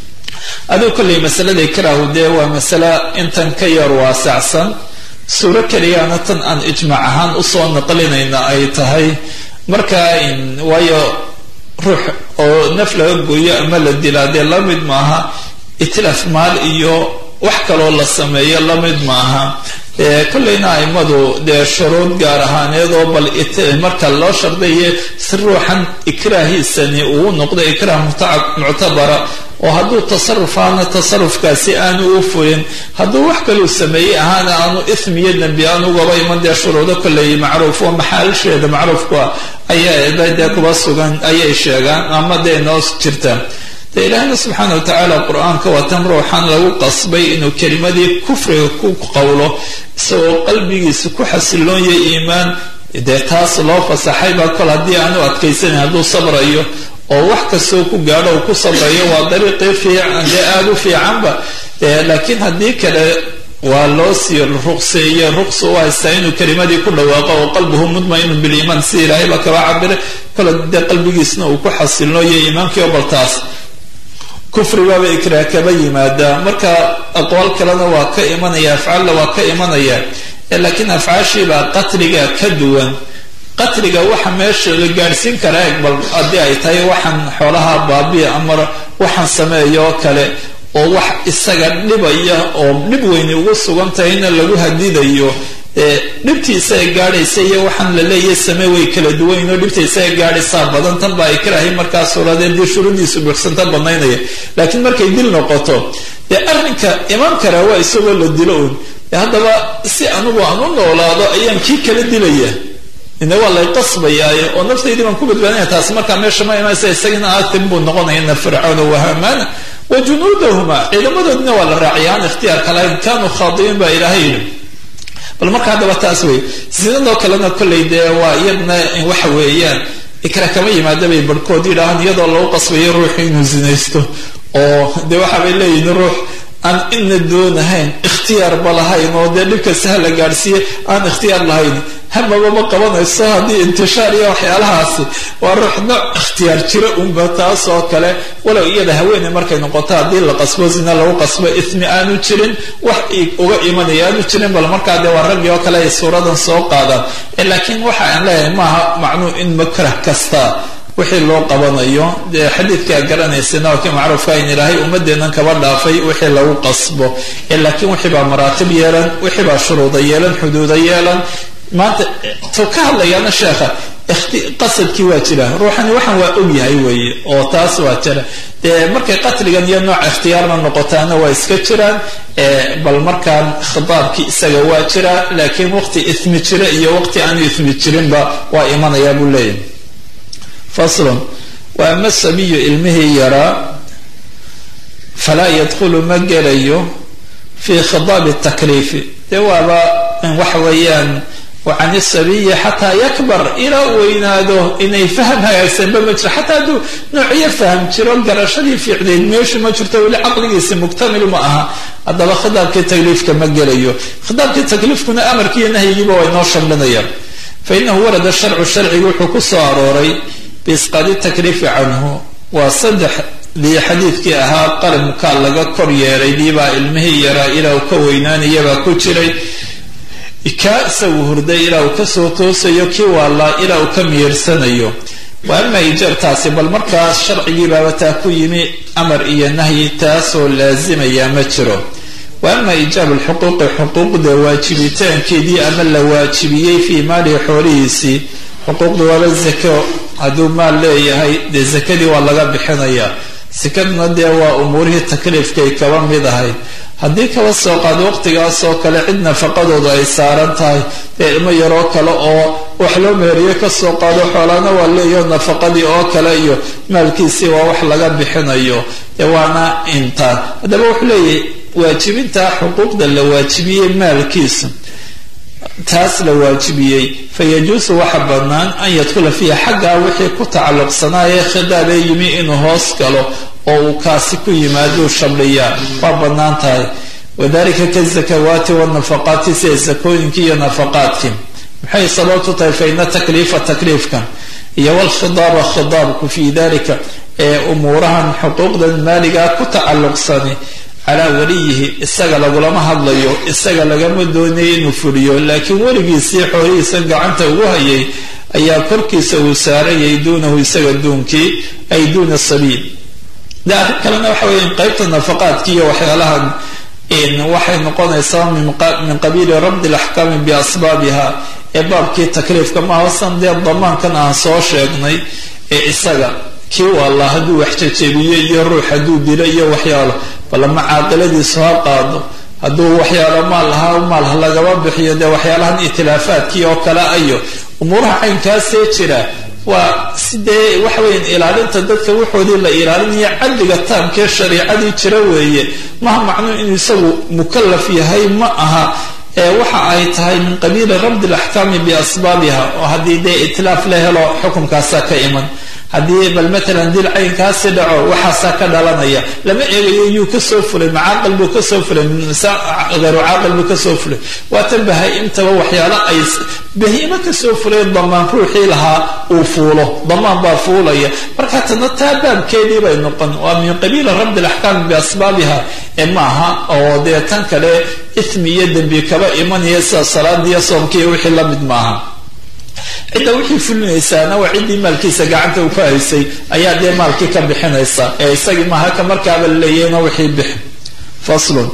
aduu kolley masalada ikraahu dee waa masala intan ka yar waasacsan suuro keliyaana tan aan ijmaac ahaan usoo naqlinayna ay tahay marka waayo ruux oo naf laga gooyo ama la dilaa dee la mid maaha itlaaf maal iyo wax kaloo la sameeyo la mid maaha kolleyna aimadu dee shuruud gaar ahaaneedoo bal marka loo shardaye si ruuxan ikraahiisani uu noqdo ikraah muctabara oo hadduu tasaruf ahaana tasarufkaasi aanu u fulin hadduu wax kaluu sameeyey ahaana aanu ism iyo dembi aanugaba iman dee shuruudo kolley macruuf oo maxaalisheeda macruufka ayaa dee kuba sugan ayay sheegaan ama dee noo jirta de ilaahna subxaana watacaala qur-aanka waa tan ruuxan lagu qasbay inuu kelimadii kufriga ku qowlo isagoo qalbigiisa ku xasiloonyay iimaan dee taas loo fasaxayba kol haddii aanu adkaysanin hadduu sabrayo oo wax kastoo ku gaadho uu ku sabrayo waa dariiqii fiican dee aada u fiicanba laakiin haddii kale waa loo sii ruqseeye ruqsa u haystaa inuu kelimadii ku dhawaaqo oo qalbuhu mudmainun biliimaan si ilaahay ba kaba cabire kole dee qalbigiisna uu ku xasilnooyo iimaankii oo baltaas kufribaaba ikraah kaba yimaadaa marka aqwaal kalena waa ka imanaya afcaalna waa ka imanaya laakiin afcaashiibaa qatliga ka duwan qatliga waxa meesha la gaadhsiin karaa bal haddii ay tahay waxaan xoolaha baabiya ama waxaan sameeyo oo kale oo wax isaga dhibaya oo dhib weyni ugu sugan tahayna lagu hadidayo dhibtiisa ay gaadhaysa iyo waxaan la leeyahay samee way kala duwayn oo dhibtiisa ay gaadhaysaa badan tan baa ikraahi markaa suuradeed dee shuruudiisu buuxsanta banaynaya laakiin markay dil noqoto dee arrinka iman karaa waa isagoo la dilo un haddaba si anugu aan u noolaado ayaan kii kala dilaya ina waa lay qasbayaaye oo naftaydii baan ku badbaadinaya taasi markaa meesha ma imanaysa isagina aatin buu noqonaya ina fircauna wahamana wa junuudahuma ciidamadoodina waa la raaciyay aan ikhtiyaarka lahayn kaanuu khaadibiin baa ilaahay yidhi bal marka haddaba taas wey sinadoo kalena kolley dee waa iyadna waxa weeyaan ikra kama yimaada bay barhkood yidhaahaan iyadoo lagu qasbayo ruuxu inuu zinaysto oo dee waxaabay leeyihin ruux aan ina doonahayn ikhtiyaarba lahayn oo dee dhibka sahla gaadhsiiye aan ikhtiyaar lahayn hamabama qabanayso haddii intishaar iyo waxyaalahaasi waa ruux nooc ikhtiyaar jiro unba taas oo kale walow iyada haweeney markay noqoto haddii la qasbo zina lagu qasbo ismi aanu jirin wax uga imanaya aanu jirin bal markaa dee waa raggi oo kale ay suuradan soo qaadaan laakiin waxa aan leeyahay maaha macnuu in makrah kasta wixii loo qabanayo dee xadiidkaa garanaysana waa kii macruufka in ilaahay ummadeennan kaba dhaafay wixii lagu qasbo laakiin wixii baa maraatib yeelan wixii baa shuruuda yeelan xuduuda yeelan maanta tuu ka hadlayaana sheekha qasadkii waa jira ruuxani waxaan waa og yahay weeye oo taas waa jira dee markay qatligan iyo nooc ikhtiyaarna noqotaana waa iska jiraan bal markaan khitaabkii isaga waa jira laakiin waqti ismi jira iyo waqti aanu ismi jirinba waa imanayaa buu leeyahay faslun wa ama sabiyu ilmihii yaraa falaa yadkhulu ma gelayo fii khitaabi takliifi dee waaba waxa weeyaan wacan isabiyi xataa yakbar ilaa u weynaado inay faham hagaagsanba ma jiro xataa hadduu noocyo faham jiro garashadii fiicneyd meeshu ma jirto weli caqligiisi muktamil ma aha haddaba khitaabkii takliifka ma gelayo khitaabkii takliifkuna amarkiiyo nahyigiiba waa inoo shamlinayaan fainahu warada sharcu sharcigu wuxuu ku soo arooray biisqaadi takliifi canhu waa saddexdii xadiidkii ahaa qalimkaa laga kor yeeray diibaa ilmihii yaraa ilaa uu ka weynaanayabaa ku jiray kaa isagu hurday ilaa uu kasoo toosayo kii waalaa ilaa uu ka miyirsanayo wa ama ijaabtaasi bal markaas sharcigii baaba taa ku yimi amar iyo nahyi taasoo laazimaya ma jiro wa ama ijaab alxuquuqi xuquuqda waajibitaankeedii ama la waajibiyey fii maalihi xoolihiisii xuquuqda waaba zako hadduu maal leeyahay dee zakadii waa laga bixinayaa sikadna dee waa umuurihii takliifkay kaba mid ahayd haddii kaba soo qaado waqtigaasoo kale cid nafaqadooda ay saaran tahay dee ilmo yaroo kale oo wax loo meeriyo kasoo qaado xoolaana waa leeyaho nafaqadii oo kale iyo maalkiisii waa wax laga bixinayo dee waana intaa haddaba wuxuu leeyahay waajibintaa xuquuqda la waajibiyey maalkiisa taas la waajibiyey fayajuusu waxa bannaan an yadkhula fiiha xaggaa wixii ku tacalluqsanaayee khidaabee yimi inuu hoos galo oo uu kaasi ku yimaaduu shamliyaa waa bannaan tahay wadalika kazakawaati wanafaqaati sida zakooyinkii iyo nafaqaadkii maxay sababtu tahay faina takliifa takliifkan iyo walkhidaaba khidaabku fii dalika ee umuurahan xuquuqdan maaligaa ku tacalluqsani calaa waliyihi isaga lagulama hadlayo isaga lagama doonaya inuu fuliyo laakiin weligiisii xoolihiisa gacanta ugu hayay ayaa korkiisa uu saarayay duunahu isaga duunkii ay duuna sabiil de arrin kalena waxa weya qaybta nafaqaadki iyo waxyaalahan waxay noqonaysaa min qabiili rabdi alaxkaami biasbaabiha ee baabkii takliifka mahasan dee damaankan aan soo sheegnay ee isaga kii wallah hadduu wax jajabiyo iyo ruux hadduu dilo iyo waxyaalo balama caaqiladiisu ha qaado hadduu waxyaalo maal lahaa maal ha lagaba bixiyo dee waxyaalahan itilaafaadkii oo kale ayo umuuraha caynkaasee jira waa sidee waxa weyan ilaalinta dadka waxoodii la ilaalinayo cadliga taamkee shariicadii jira weeye maha macnuu inuu isagu mukalaf yahay ma aha ee waxa ay tahay min qabiili rabdi alaxkaami biasbaabiha oo haddii dee itlaaf la helo xukumkaasaa ka iman haddii bal matalan dil caynkaasi dhaco waxaasaa ka dhalanaya lama eegayo yuu kasoo fulay macaaqil buu kasoo fulay mise hayru caaqil buu kasoo fulay waatan bahaa-imtaba waxyaalo ay bahiimo kasoo fulay damaan ruuxii lahaa uu fuulo damaan baa fuulaya marka tana taa baabkeedii bay noqon waa min qabiili rabdi alaxkaami biasbaabiha ee maaha oo dee tan kale ismi iyo dembi kaba imanaya sida salaadiiyo soomkiiyo wixii lamid maaha cidda wixii fulinaysaana waa ciddii maalkiisa gacanta uu ka haysay ayaa dee maalkii ka bixinaysa ee isagii maaha ka markaaba laleeyahayna wixii bixi faslun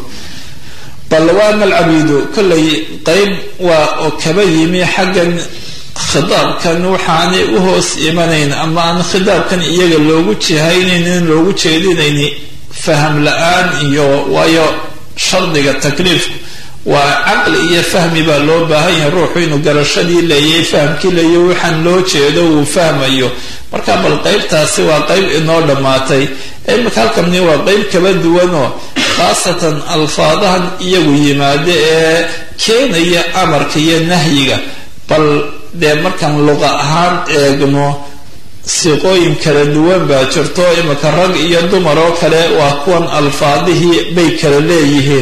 bal waama alcabiidu kollay qeyb waa oo kaba yimi xaggan khidaabkan waxaanay u hoos imanayn ama aan khidaabkan iyaga loogu jihaynaynin loogu jeedinayni faham la-aan iyo waayo shardiga takliifku waa caqli iyo fahmi baa loo baahan yahay ruuxu inuu garashadii leeyahay fahamkii leeyahy waxaan loo jeedo uu fahmayo marka bal qeybtaasi waa qeyb inoo dhammaatay imika halkani waa qeyb kaba duwanoo khaasatan alfaadahan iyagu yimaado ee keenaya amarka iyo nahyiga bal dee markaan luqa ahaan eegno siiqooyin kala duwan baa jirto imika rag iyo dumar oo kale waa kuwan alfaadihii bay kala leeyihiin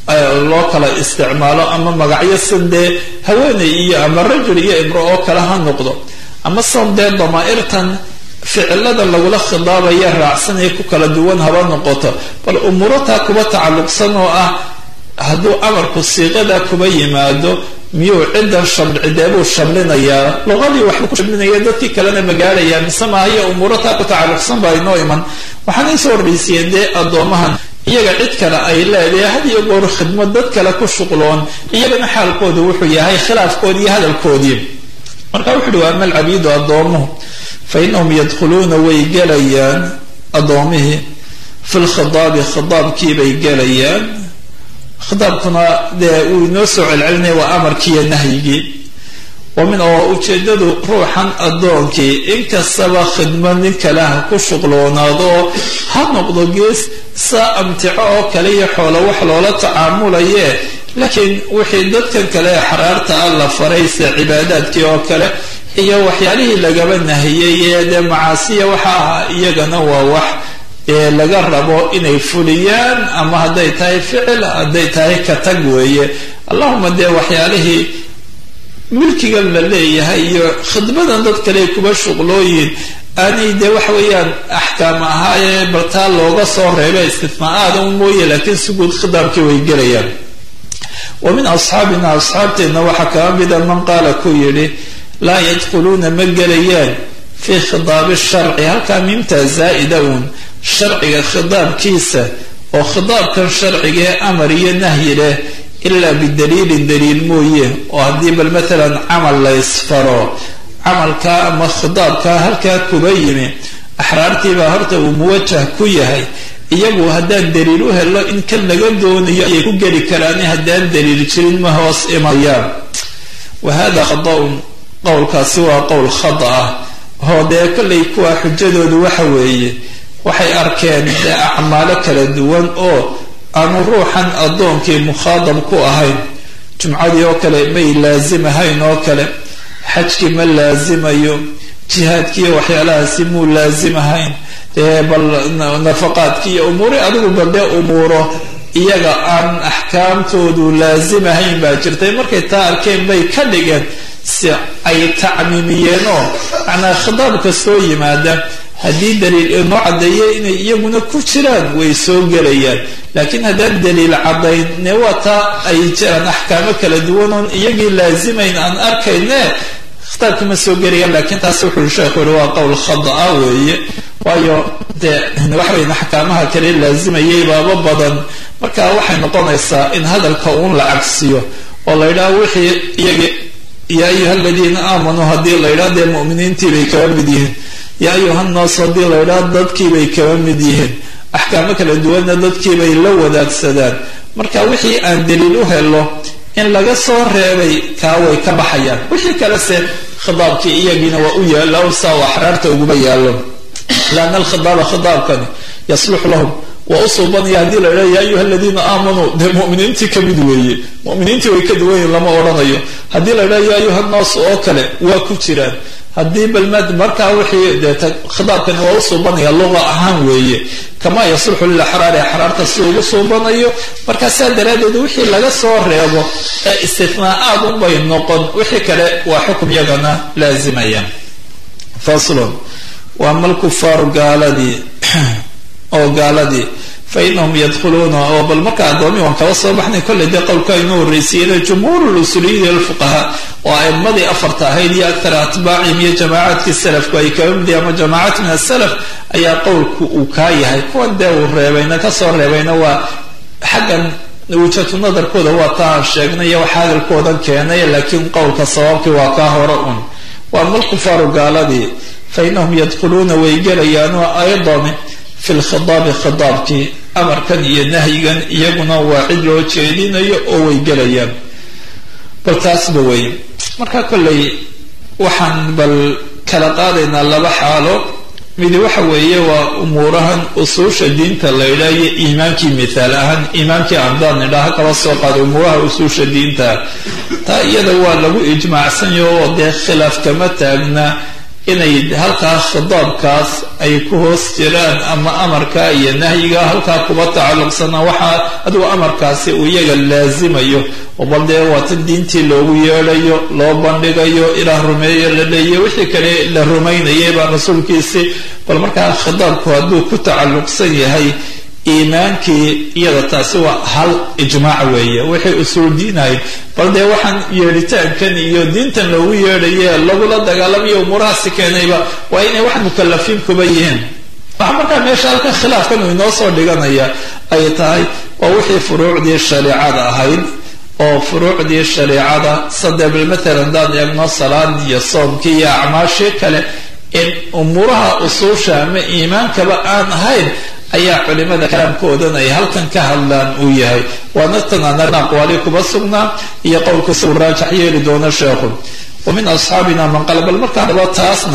loo kala isticmaalo ama magacyo san dee haweeney iyo ama rajul iyo imro oo kale ha noqdo ama san dee damaa'irtan ficilada lagula khidaabaya raacsanaya ku kala duwan haba noqoto bal umuurataa kuba tacalluqsan oo ah hadduu amarku siiqada kuba yimaado miyuu ciddan cideebuu shablinayaa luqadii waxbuu ku shablinaya dadkii kalena magaalayaa mise maahayo umuurataa ku tacalluqsan baa inoo iman waxaana isoo horreysiyeen dee addoomahan iyaga cid kale ay leedahay had iyo goor khidmad dad kale ku shuqloon iyagana xaalkooda wuxuu yahay khilaafkoodii iyo hadalkoodii marka wuxu uhi waa amal cabiidu addoomuhu fa inahum yadkhuluuna way gelayaan addoomihii fi lkhidaabi khidaabkiibay gelayaan khidaabkuna dee uu inoo soo celcelinaya waa amarkiiyo nahyigii wa min oo ujeedadu ruuxan addoonkii inkastaba khidmad nin kale ha ku shuqloonaado oo ha noqdo gees saa amtico oo kale iyo xoolo wax loola tacaamulaye laakiin wixii dadkan kale ee xaraarta ah la faray se cibaadaadkii oo kale iyo waxyaalihii lagaba nahiyey ee dee macaasiya waxa ahaa iyagana waa wax ee laga rabo inay fuliyaan ama hadday tahay ficil hadday tahay ka tag weeye allahuma dee waxyaalihii milkigan la leeyahay iyo khidmadan dad kale kuba shuqlooyin aanay dee waxa weeyaan axkaam ahaayee bartaa looga soo reebay istifnaa-aada mooye laakiin suguud khidaabkii way gelayaan wa min asxaabina asxaabteenna waxaa kaba mida man qaala ku yidhi laa yadkhuluuna ma gelayaan fii khidaabi sharci halkaa miimtaa zaa'ida uun sharciga khidaabkiisa oo khidaabkan sharcigaee amar iyo nahyi leh ilaa bidaliilin daliil mooye oo haddii bal matalan camal la ysfaro camalkaa ama khidaabkaa halkaa kuba yimi axraartiibaa horta uu muwajah ku yahay iyagu haddaan daliil u helo in kan laga doonayo ayay ku geli karaani haddaan daliil jirin ma hoos imayaan wa hada khada-un qowlkaasi waa qowl khada ah hoo dee kollay kuwa xujadoodu waxa weeye waxay arkeen dee acmaalo kala duwan oo aanu ruuxan addoonkii mukhaadab ku ahayn jumcadii oo kale may laasimahayn oo kale xajkii ma laasimayo jihaadkiiyo waxyaalahaasi muu laasimahayn dee bal nafaqaadkii iyo umuuri adigu baldee umuuro iyaga aan axkaamtoodu laasimahayn baa jirtay markay taa arkeen bay ka dhigeen si ay tacmiimiyeenoo macnaa khidaab kastoo yimaada haddii daliil inoo caddeeya inay iyaguna ku jiraan way soo gelayaan laakiin haddaan daliil caddayn ne waa taa ay jiraan axkaamo kala duwan oon iyagii laasimayn aan arkayne khitaabkii ma soo gelayaan laakiin taas wuxuu sheekhu yihi waa qowl khada-a weeye waayo dee waxaweyn axkaamaha kale laasimayay baaba badan marka waxay noqonaysaa in hadalka uun la cagsiyo oo la yidhaha wixii iyagi yaa ayuha aladiina aamanuu haddii la yidhaha dee mu'miniintii bay kaba mid yihiin yaa ayuha nnaas haddii la yidhaha dadkiibay kaba mid yihiin axkaamo kala duwanna dadkiibay la wadaagsadaan marka wixii aan daliil u helo in laga soo reebay kaa way ka baxayaan wixii kalese khidaabkii iyagiina waa u yaalla saa u axraarta uguma yaallo laanna alkhidaaba khidaabkani yasluxu lahum waa u suubanaya haddii la yidhaha ya ayuha aladiina aamanuu dee mu'miniintii ka mid weeye mu'miniintii way ka duwan yihin lama odhanayo haddii la yidhaha ya ayuha nnaas oo kale waa ku jiraan haddii balmad markaa wixii dee khidaabkani waa u suubanaya luqa ahaan weeye kamaa yasluxu lilaxraari axraarta si ugu suubanayo markaa saa daraaddeed wixii laga soo reebo ee istifnaa-aad unbay noqon wixii kale waa xukum yagana laazimaya faslon waa mal kufaaru gaaladii oo gaaladii fa inahum yadkhuluuna oo bal marka addoomi waan kala soo baxnay kollay dee qowlka inuu horreysiiyeen jumhuur lusuliyiin alfuqahaa oo a'imadii afarta ahayd iyo aktar atbaacihim iyo jamaacaadkii salafku ay kaba mid ama jamaacaat min asalaf ayaa qowlku uu kaa yahay kuwan dee uu reebayna kasoo reebayna waa xaggan wujhatu nadarkooda waa taa aan sheegnay iyo waxa hadalkoodan keenay laakiin qowlka sababkii waa kaa hore un waa mal kufaaru gaaladii fa inahum yadkhuluuna way gelayaan oo aydan fi lkhidaabi khidaabkii amarkan iyo nahyigan iyaguna waa cid loo jeedinayo oo way gelayaan bal taasba wey marka kollay waxaan bal kala qaadaynaa laba xaalo midi waxa weeye waa umuurahan usuusha diinta la yidhaha iyo iimaankii mithaal ahaan iimaankii amdaan idhaha kala soo qaaday umuuraha usuusha diinta taa iyada waa lagu ijmaacsanyaho oo dee khilaaf kama taagna inay halkaa khidaabkaas ay ku hoos jiraan ama amarka iyo nahyiga halkaa kuba tacalluqsanaa waxaa adigu amarkaasi uu iyaga laazimayo oo bal dee waata diintii loogu yeedhayo loo bandhigayo ilaah rumeeyo la leeyahy wixii kale la rumaynayay baa rasuulkiisii bal markaa khidaabku hadduu ku tacalluqsan yahay iimaankii iyada taasi waa hal ijmaac weeye waxay usuul diinahayd bal dee waxaan yeedhitaankan iyo diintan loogu yeedhaye lagula dagaalamayo umuurahaasi keenayba waa inay wax mukalafiin kuba yihiin waxa markaa meesha halkan khilaafkan uu inoo soo dhiganaya ay tahay waa wixii furuucdii shareecada ahayd oo furuucdii shareecada sadebl matalan hadaan eegno salaadii iyo soomkii iyo acmaashii kale in umuuraha usuusha ama iimaankaba aan ahayn ayaa culimada kalaamkoodan ay halkan ka hadlaan uu yahay waana tan aan aqwaali kuba sugnaa iyo qowlka suu raajax yeeli doono sheekhu wa min asxaabina man qala bal markaa dhaba taasna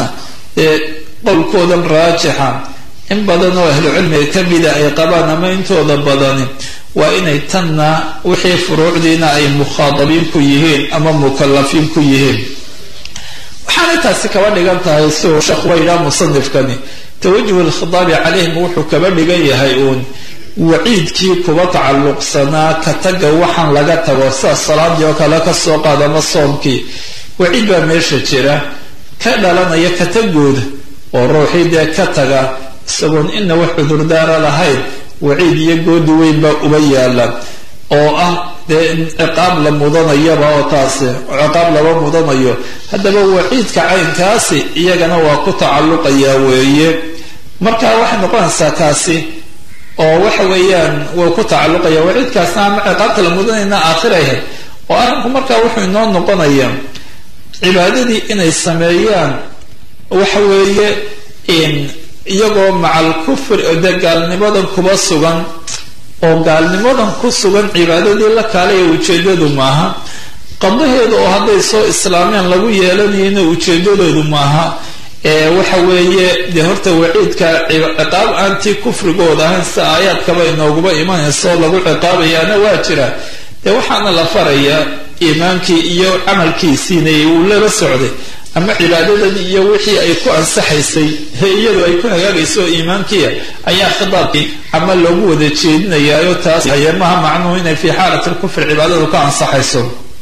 qowlkoodan raajixa in badan oo ahlu cilmiga kamida ay qabaan ama intooda badani waa inay tanna wixii furuucdiina ay mukhaadabiin ku yihiin ama mukalafiin ku yihiin waxaanay taasi kaba dhigan tahay siuu sheekhu waydhaa musanifkani tawajuh alkhidaabi calayhim wuxuu kaba dhigan yahay uun waciidkii kuba tacalluqsanaa ka taga waxaan laga tago sida salaadii oo kale ka soo qaada ama soomkii waciid baa meesha jira ka dhalanaya ka tagooda oo ruuxii dee ka taga isagoon ina wax cudurdaara lahayn waciid iyo goodi weyn baa uba yaala oo ah dee ciqaab la mudanayaba oo taasi ciqaab laba mudanayo haddaba waciidka caynkaasi iyagana waa ku tacalluqayaa weeye marka waxay noqonaysaa kaasi oo waxa weeyaan waa ku tacalluqaya waciidkaasna ama ciqaabta la mudanayna aakhirayahay oo arrinku markaa wuxuu inoo noqonayaa cibaadadii inay sameeyaan waxa weeye iyagoo macal kufri dee gaalnimadan kuba sugan oo gaalnimadan ku sugan cibaadadii la kaalaya ujeedadu maaha qadaheedu oo hadday soo islaameen lagu yeelanayana ujeedadoodu maaha ee waxa weeye dee horta waciidka ciqaab aantii kufrigooda ahayn sida aayaadkaba inooguba imanayso lagu ciqaabayaana waa jira dee waxaana la farayaa iimaankii iyo camalkiisiina uu lala socday ama cibaadadadii iyo wixii ay ku ansaxaysay iyadu ay ku hagaagayso iimaankiia ayaa khidaabkii ama loogu wada jeedinayaayo taas hayemaha macnuhu inay fii xaalati lkufri cibaadadu ka ansaxayso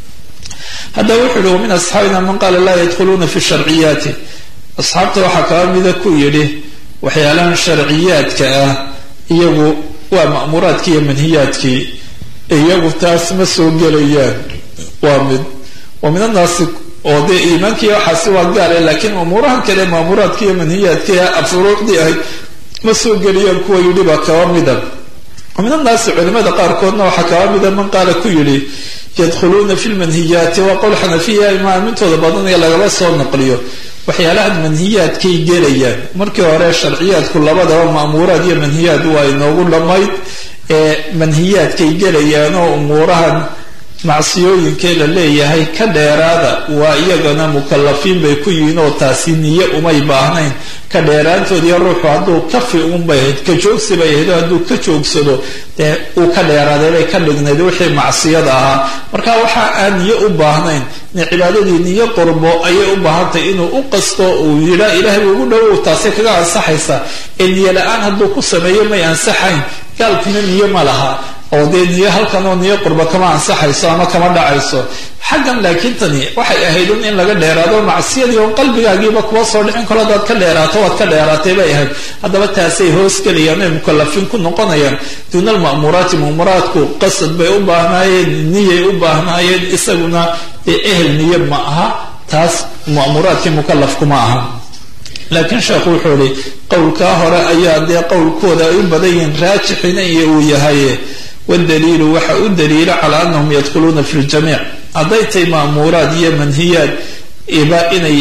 haddaba wuxuu yihi wamin asxaabina man qaala laa yadkhuluuna fi sharciyaati asxaabta waxaa kaba mida ku yidhi waxyaalahan sharciyaadka ah iyagu waa ma'muuraadkii iyo manhiyaadkii iyagu taas ma soo gelayaan waa mid wa min annaasi oo dee iimaankii waxaasi waa gaale laakiin umuurahan kale maamuraadka iyo manhiyaadkii furuucdii ahayd ma soo geliyaan kuwa yidhi baa kaba mida min annaasi culimada qaarkoodna waxaa kaba mida man qaala ku yidhi yadkhuluuna fi lmanhiyaati waa qowl xanafiya imaamintooda badan ee lagaba soo naqliyo waxyaalahan manhiyaadkay gelayaan markii hore sharciyaadku labadaba ma'muuraad iyo manhiyaad waa inoogu dhamayd ee manhiyaadkay gelayaan oo umuurahan macsiyooyinkee la leeyahay ka dheeraada waa iyagana mukalafiin bay ku yihiin oo taasi niye umay baahnayn ka dheeraantoodiiyo ruuxu hadduu kafi unbay ahayd ka joogsi bay ahayd oo hadduu ka joogsado dee uu ka dheeraaday bay ka dhignayd wixii macsiyada ahaa marka waxa aan niye u baahnayn cibaadadii niye qurbo ayay u baahantahay inuu u qasto uu yidhaa ilaahay ugu dhowow taasi kaga ansaxaysa ee niye la-aan hadduu ku sameeyo may ansaxayn gaalkuna niye ma laha oo dee niyo halkan oo niyo qurba kama ansaxayso ama kama dhacayso xaggan laakiin tani waxay ahayd in laga dheeraado macsiyadii oo qalbigaagiiba kuwa soo dhicin karo hadaad ka dheeraato waad ka dheeraatay bay ahayd haddaba taasay hoos gelayaan ay mukalafiin ku noqonayaan duuna alma'muuraati ma'muuraadku qasad bay u baahnaayeen niyay u baahnaayeen isaguna dee ehel niye ma aha taas ma'muuraadkii mukalafkuma aha laakiin sheekhu wuxuu ihi qowlkaa hore ayaa dee qowlkooda ay u badan yihiin raajixina iyo uu yahay wاdaliilu waxa u daliila calى anahum yadkhuluuna fi ljamiic hadday tahay ma'muuraad iyo manhiyaad iba inay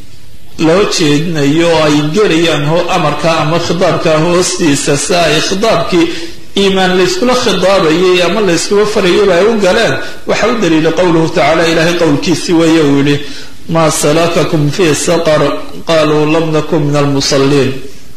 loo jeedinayo oo ay gelayaan amarka ama khidaabka hoostiisa si ay khidaabkii iimaan layskula khidaabayay ama layskula farayayba ay u galeen waxa u daliila qowluhu tacala ilahay qowlkiisi weeye uu yihi ma salakakum fi saqar qaluu lam nakun min almusaliin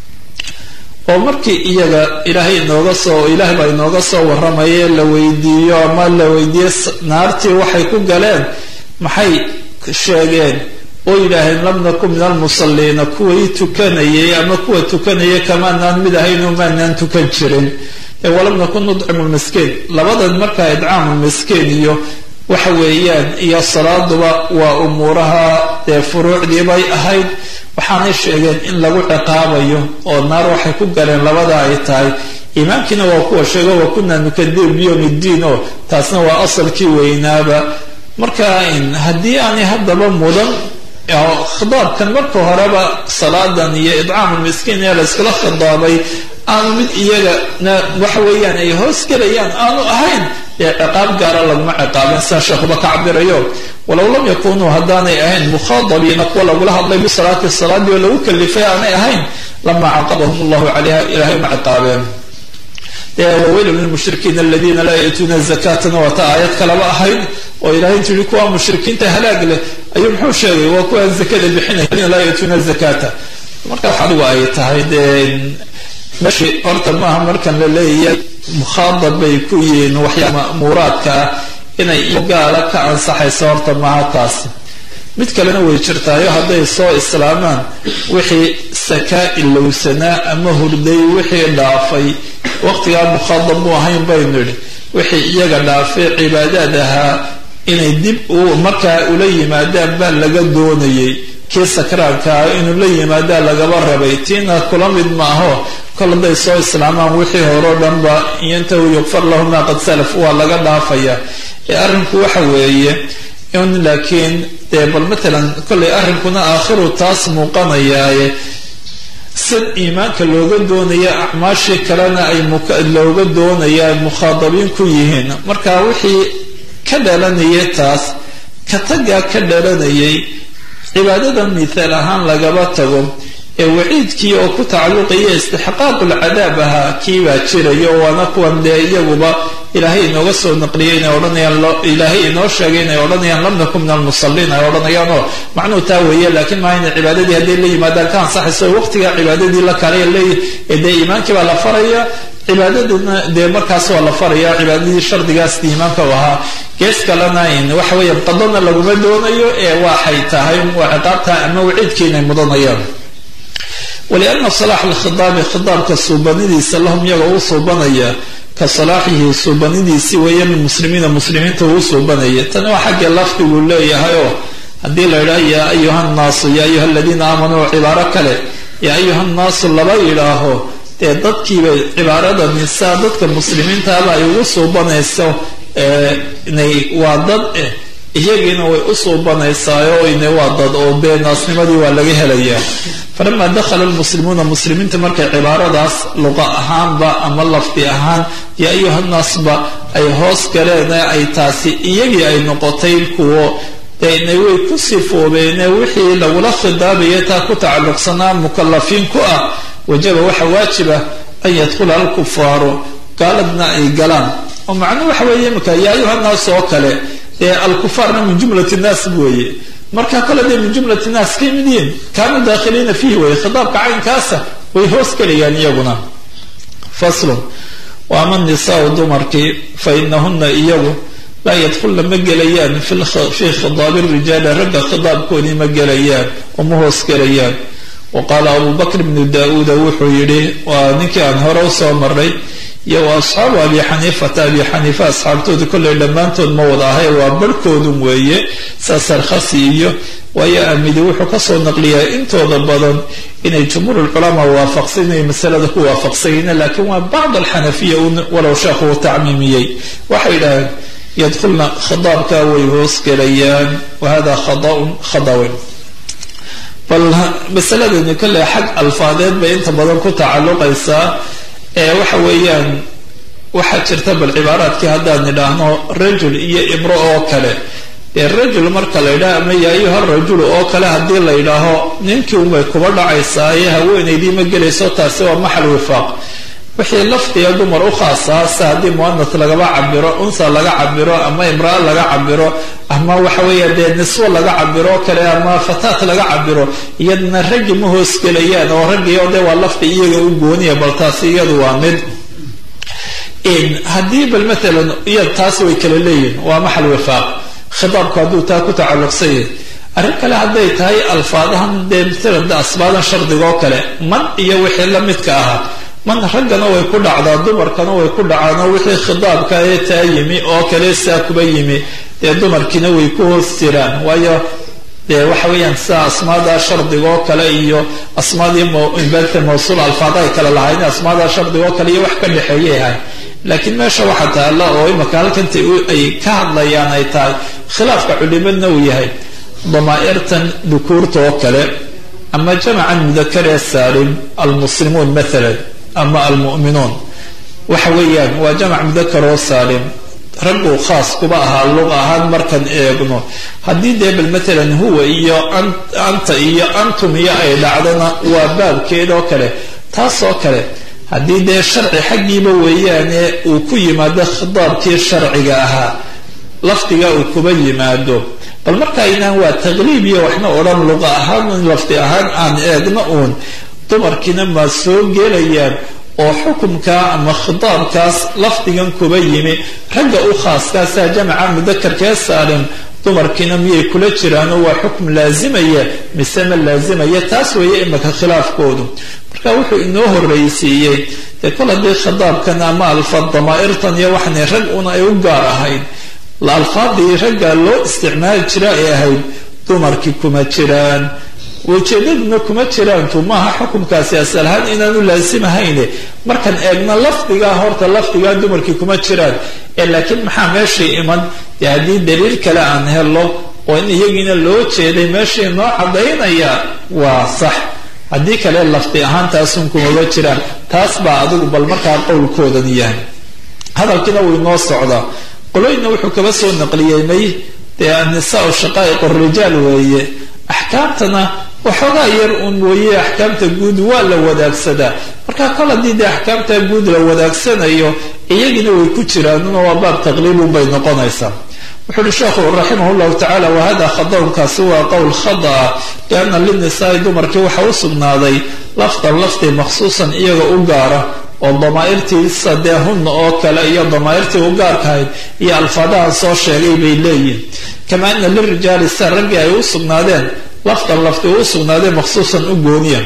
oo markii iyaga ilaahay inooga soo ilaah baa inooga soo warramaye la weydiiyo ama la weydiiye naartii waxay ku galeen maxay sheegeen oo yidhaaheen lam nakun min almusalliina kuwii tukanayay ama kuwa tukanaya kamaanaan mid ahaynoo maanaan tukan jirin walam nakun nudcimu lmiskiin labadan markaa idcaamu lmiskiin iyo waxa weeyaan iyo salaaduba waa umuuraha dee furuucdii bay ahayd waxaanay sheegeen in lagu ciqaabayo oo naar waxay ku galeen labada ay tahay imaamkiina waa kuwa sheego wa kunaa nukadibu biyowmi ddiin oo taasna waa asalkii weynaaba marka haddii aanay haddaba mudan khidaabkan marka horeba salaadan iyo idcaamu lmiskiin ee la iskala khidaabay aanu mid iyagana waxa weeyaan ay hoos gelayaan aanu ahayn ee ciqaab gaara laguma ciqaabin saa sheekhuba ka cabirayo walow lam yakunuu haddaanay ahayn mukhaadabiina kuwa lagula hadlay bisalaati salaadii oo lagu kalifay aanay ahayn lama caqabahum allahu calayha ilahay uma ciqaabeen waweylu lilmushrikiina aladiina laa ya'tuuna zakatana waa ta aayad kalaba ahayd oo ilahay intuu yihi kuwa mushrikiinta halaag leh ayuu muxuu sheegay waa kuwaan zakada bixinaya laa ya'tuuna zakata marka wax adigu ay tahay dee meshi horta maaha markan la leeyahay mukhaadab bay ku yihiin waxyaa ma'muuraadka ah inay gaala ka ansaxayso horta maaha taasi mid kalena way jirtaayo hadday soo islaamaan wixii sakaa ilowsanaa ama hurday wixii dhaafay waqtigaa mukhaadab mu ahayn baynu idhi wixii iyaga dhaafay cibaadaad ahaa inay dib u markaa ula yimaadaan baa laga doonayay kii sakraankaa inuu la yimaadaa lagaba rabay tiina kula mid maaho kol hadday soo islaamaan wixii horeo dhanba intahu yukfar lahu maa qad salaf waa laga dhaafaya ee arrinku waxa weeye in laakiin dee bal matalan kollay arrinkuna aakhiru taas muuqanayaaye sid iimaanka looga doonaya acmaashii kalena ay looga doonaya mukhaadabiin ku yihiin marka wixii ka dhalanayay taas ka tagaa ka dhalanayay cibaadada mithaal ahaan lagaba tago ee waciidkii oo ku tacalluqaya istixqaaqu lcadaab ahaa kii baa jirayo waana kuwan dee iyaguba ilaahay inooga soo naqliyay inay odhanayaan ilaahay inoo sheegay inay odhanayaan lam nakun min almusalliin ay odhanayaan oo macnuhu taa weeye laakiin maa ina cibaadadii hadday la yimaadaan ka ansaxayso waqtigaa cibaadadii la kale leey dee iimaankii baa la faraya cibaadaduna dee markaas waa la faraya cibaadadii shardigaas iimaanka u ahaa gees kalena in waxa weeye qadana laguma doonayo ee waxay tahay waa ciqaabta ama waciidkii inay mudanayaan waliana salaax alkhidaabi khidaabka suubanidiisa lahum iyaga uu suubanaya ka salaaxihi suubanidiisi weeye min muslimiina muslimiinta uu suubanaya tani waa xaggee lafdiguu leeyahay oo haddii la yidhaah yaa ayuha nnaasu yaa ayuha aladiina aamanuu cibaaro kale yaa ayuha nnaasu laba yidhaaho dee dadkiibay cibaaradani saa dadka muslimiintaaba ay ugu suubanayso inay waa dad eh iyagiina way u suubanaysaayo ina waa dad oo dee naasnimadii waa laga helayaa falama dakhala lmuslimuuna muslimiinta markay cibaaradaas luqa ahaanba ama lafdi ahaan yaa ayuha nnaasba ay hoos galeen ay taasi iyagii ay noqotay kuwo dena way ku sifoobeene wixii lagula khidaabaya taa ku tacalluqsanaa mukalafiin ku ah wajaba waxa waajiba an yadkhula alkufaaru gaaladna ay galaan oo macnuhu waxa weeye imika yaa ayuha nnaas oo kale ee alkufaarna min jumlati nnaas weeye marka kale dee min jumlati nnaas ka yimid yihiin kaanuu daakhiliina fiihi weye khidaabka caynkaasa way hoos gelayaan iyaguna faslun wa ama nisaau dumarkii fa inahuna iyagu laa yadkhulna ma gelayaan fii khidaabi rijaali ragga khidaabkoodii ma gelayaan oo ma hoos gelayaan wa qaala abu bakr bnu da-uuda wuxuu yidhi waa ninkii aan hore usoo maray iyo wa asxaabu abi xaniifata abi xaniifa asxaabtooda kollay dhammaantood ma wada ahay waa barhkoodun weeye saa sarkhasi iyo waayo amidi wuxuu kasoo naqliyaa intooda badan inay jumhuurulculamaa waafaqsan inay masalada ku waafaqsayna laakiin waa bacd alxanafiya walow sheekhu uu tacmiimiyey waxay yidhaaheen yadkhulna khidaabka way hoos gelayaan wahada khadaun khadawin bal masaladani kolley xag alfaadeed bay inta badan ku tacalluqaysaa ee waxa weeyaan waxaa jirta bal cibaaraadkii haddaan idhaahno rajul iyo imro oo kale dee rajul marka la yidhaah ama yaa ayuha rajul oo kale haddii la yidhaaho ninkii unbay kuba dhacaysaa ee haweenaydii ma gelayso taasi waa maxal wifaaq wixii lafdiga dumar u khaasaa se haddii muanas lagaba cabiro unsa laga cabiro ama imraa laga cabiro ama waxa weeya dee niswo laga cabiro kale ama fataat laga cabiro iyadana raggi ma hoosgelayaan oo raggii oo dee waa lafdi iyaga u gooniya bal taasi iyadu waa mid haddii bal maalan iya taasi way kala leeyihin waa maxal wifaaq khidaabku hadduu taa ku tacalluqsan yahay arrin kale hadday tahay alfaadahan dee masalan asbaadan shardigoo kale man iyo wixii la midka ahaa man raggana way ku dhacdaa dumarkana way ku dhacaan oo wixii khidaabka ee taa yimi oo kale saa kuba yimi dee dumarkiina way ku hoos jiraan waayo dee waxa weeyaan sida asmaada shardigoo kale iyo asmaadii mbalka mawsuul alfaadahay kale lahayn asmaada shardigoo kale iyo wax ka dhexeeyay ahay laakiin meesha waxa taala oo imaka halkanta ay ka hadlayaan ay tahay khilaafka culimadna uu yahay damaa'irtan dukuurta oo kale ama jamacan mudakar ee saalim almuslimuun maalan ama almu'minuun waxa weeyaan waa jamac mudakar oo saalim raggu khaas kuba ahaa luq ahaan markaan eegno haddii dee bal matalan huwa iyo anta iyo antum iyo ay dhacdana waa baabkeed oo kale taas oo kale haddii dee sharci xaggiiba weeyaane uu ku yimaado khitaabkii sharciga ahaa lafdiga uu kuba yimaado bal markaynaan waa taqliib iyo waxna odhan luqa ahaan lafdi ahaan aan eegno uun dumarkiina ma soo gelayaan oo xukumka ama khitaabkaas lafdigan kuba yimi ragga u khaaskaasaa jamaca mudakarkee saalim dumarkiina miyay kula jiraanoo waa xukum laazimaya mise ma laazimaya taas weeye imaka khilaafkoodu marka wuxuu inoo horreysiiyey dee kol haddii khitaabkan ama alfaad damaa'irtan iyo waxna rag una ay u gaar ahayd la alfaadii ragga loo isticmaali jira ay ahayd dumarkii kuma jiraan ujeedaduna kuma jiraantu maaha xukumkaasi asal ahaan inaanu laasimahayn markaan eegna lafdigaa horta lafdigaa dumarkii kuma jiraan ee laakiin maxaa meeshii iman dee haddii daliil kale aan helo oo in iyagiina loo jeeday meeshii noo cadaynaya waa sax haddii kale lafdi ahaan taasun kumaba jiraan taas baa adigu bal markaa qowlkoodan yahay hadalkiina wuu inoo socdaa qoloyna wuxuu kaba soo naqliyey may dee annisaa shaqaa'iq rijaal weeye axkaamtana waxoogaa yar uun mooye axkaamta guud waa la wadaagsadaa marka kol haddii dee axkaamta guud la wadaagsanayo iyagina way ku jiraanuna waa baab taqliibun bay noqonaysaa wuxu uhi sheekhu raximah llahu tacala wahada khadawnkaasi waa qowl khada'a lianna linisaai dumarkii waxa u sugnaaday lafdan lafdi makhsuusan iyaga u gaara oo damaa'irtiisa dee hunna oo kale iyo damaa'irtii u gaarkahayd iyo alfaadahan soo sheegay bay leeyihin kama ana lirijaali sa raggii ay u sugnaadeen lafdan lafdi u sugnaadeen makhsuusan u gooniya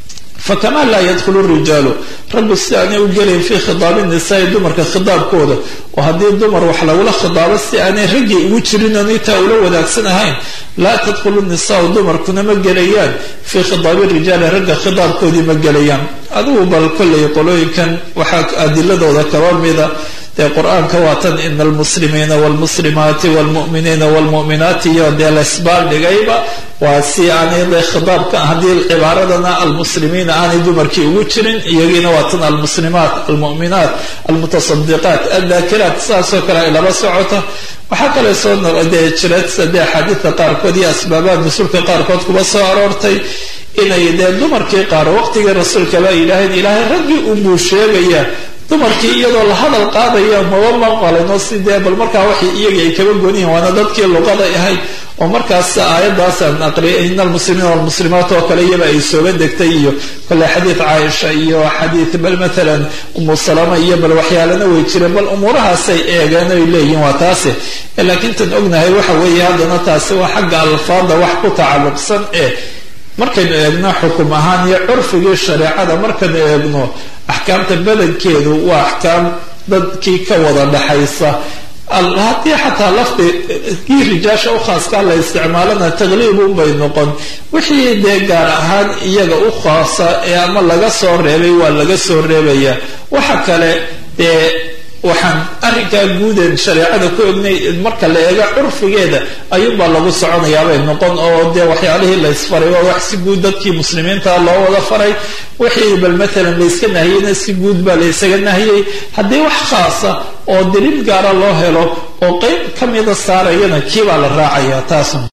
fakama laa yadkhulu rijaalu raggu si aanay u gelayn fii khidaabi nisaai dumarka khidaabkooda oo haddii dumar wax lagula khidaabo si aanay raggii ugu jirin oonay taa ula wadaagsan ahayn laa tadkhulu nisaau dumarkuna ma gelayaan fii khidaabi rijaali ragga khidaabkoodii ma gelayaan adigu bal kollay qolooyinkan waxaa adiladooda kaba mida dee qur-aanka waa tan ina almuslimiina waalmuslimaati waalmu'miniina waalmu'minaati iyo dee laysbaal dhigayba waa si aanay dee khidaabka haddii cibaaradana almuslimiina aanay dumarkii ugu jirin iyagiina waa tan almuslimaat almu'minaat almutasadiqaat addaakiraat saasoo kale ay laba socota waxaa kale soo dee jira dee axaadiidka qaarkood iyo asbaabaha nusulka qaarkood kuba soo aroortay inay dee dumarkii qaar waqtigii rasuulkaba yidhaaheen ilaahay raggii unbuu sheegaya dumarkii iyadoo la hadal qaadaya maba maqalino sidee bal markaa waxay iyagii ay kaba gooniyihin waana dadkii luqada ahayd oo markaas aayadaasaan aqriyay ina almuslimiina walmuslimaat oo kale iyaba ay sooga degtay iyo kole xadiid caaisha iyo xadiid bal matalan umu salama iyo bal waxyaalana way jireen bal umuurahaasay eegeen ay leeyihin waa taasi laakiin tan ognahay waxa weeye haddana taasi waa xagga alfaada wax ku tacalluqsan ee markaynu eegno xukum ahaan iyo curfigii shareecada markaynu eegno axkaamta badankeedu waa axkaam dadkii ka wada dhaxaysa haddii xataa lafdigii rijaasha u khaaskaa la isticmaalana taqliibun bay noqon wixii dee gaar ahaan iyaga u khaasa ee ama laga soo reebay waa laga soo reebaya waxa kale dee waxaan arrinkaa guudeen shareecada ku egnay marka la eego curfigeeda ayuunbaa lagu soconayaabay noqon oo dee waxyaalihii la ysfaray waa wax si guud dadkii muslimiinta loo wada faray wixii bal matalan layska nahiyeyna si guud baa la ysaga nahiyey haddii wax khaasa oo daliil gaara loo helo oo qeyb ka mida saarayana kiibaa la raacaya taasun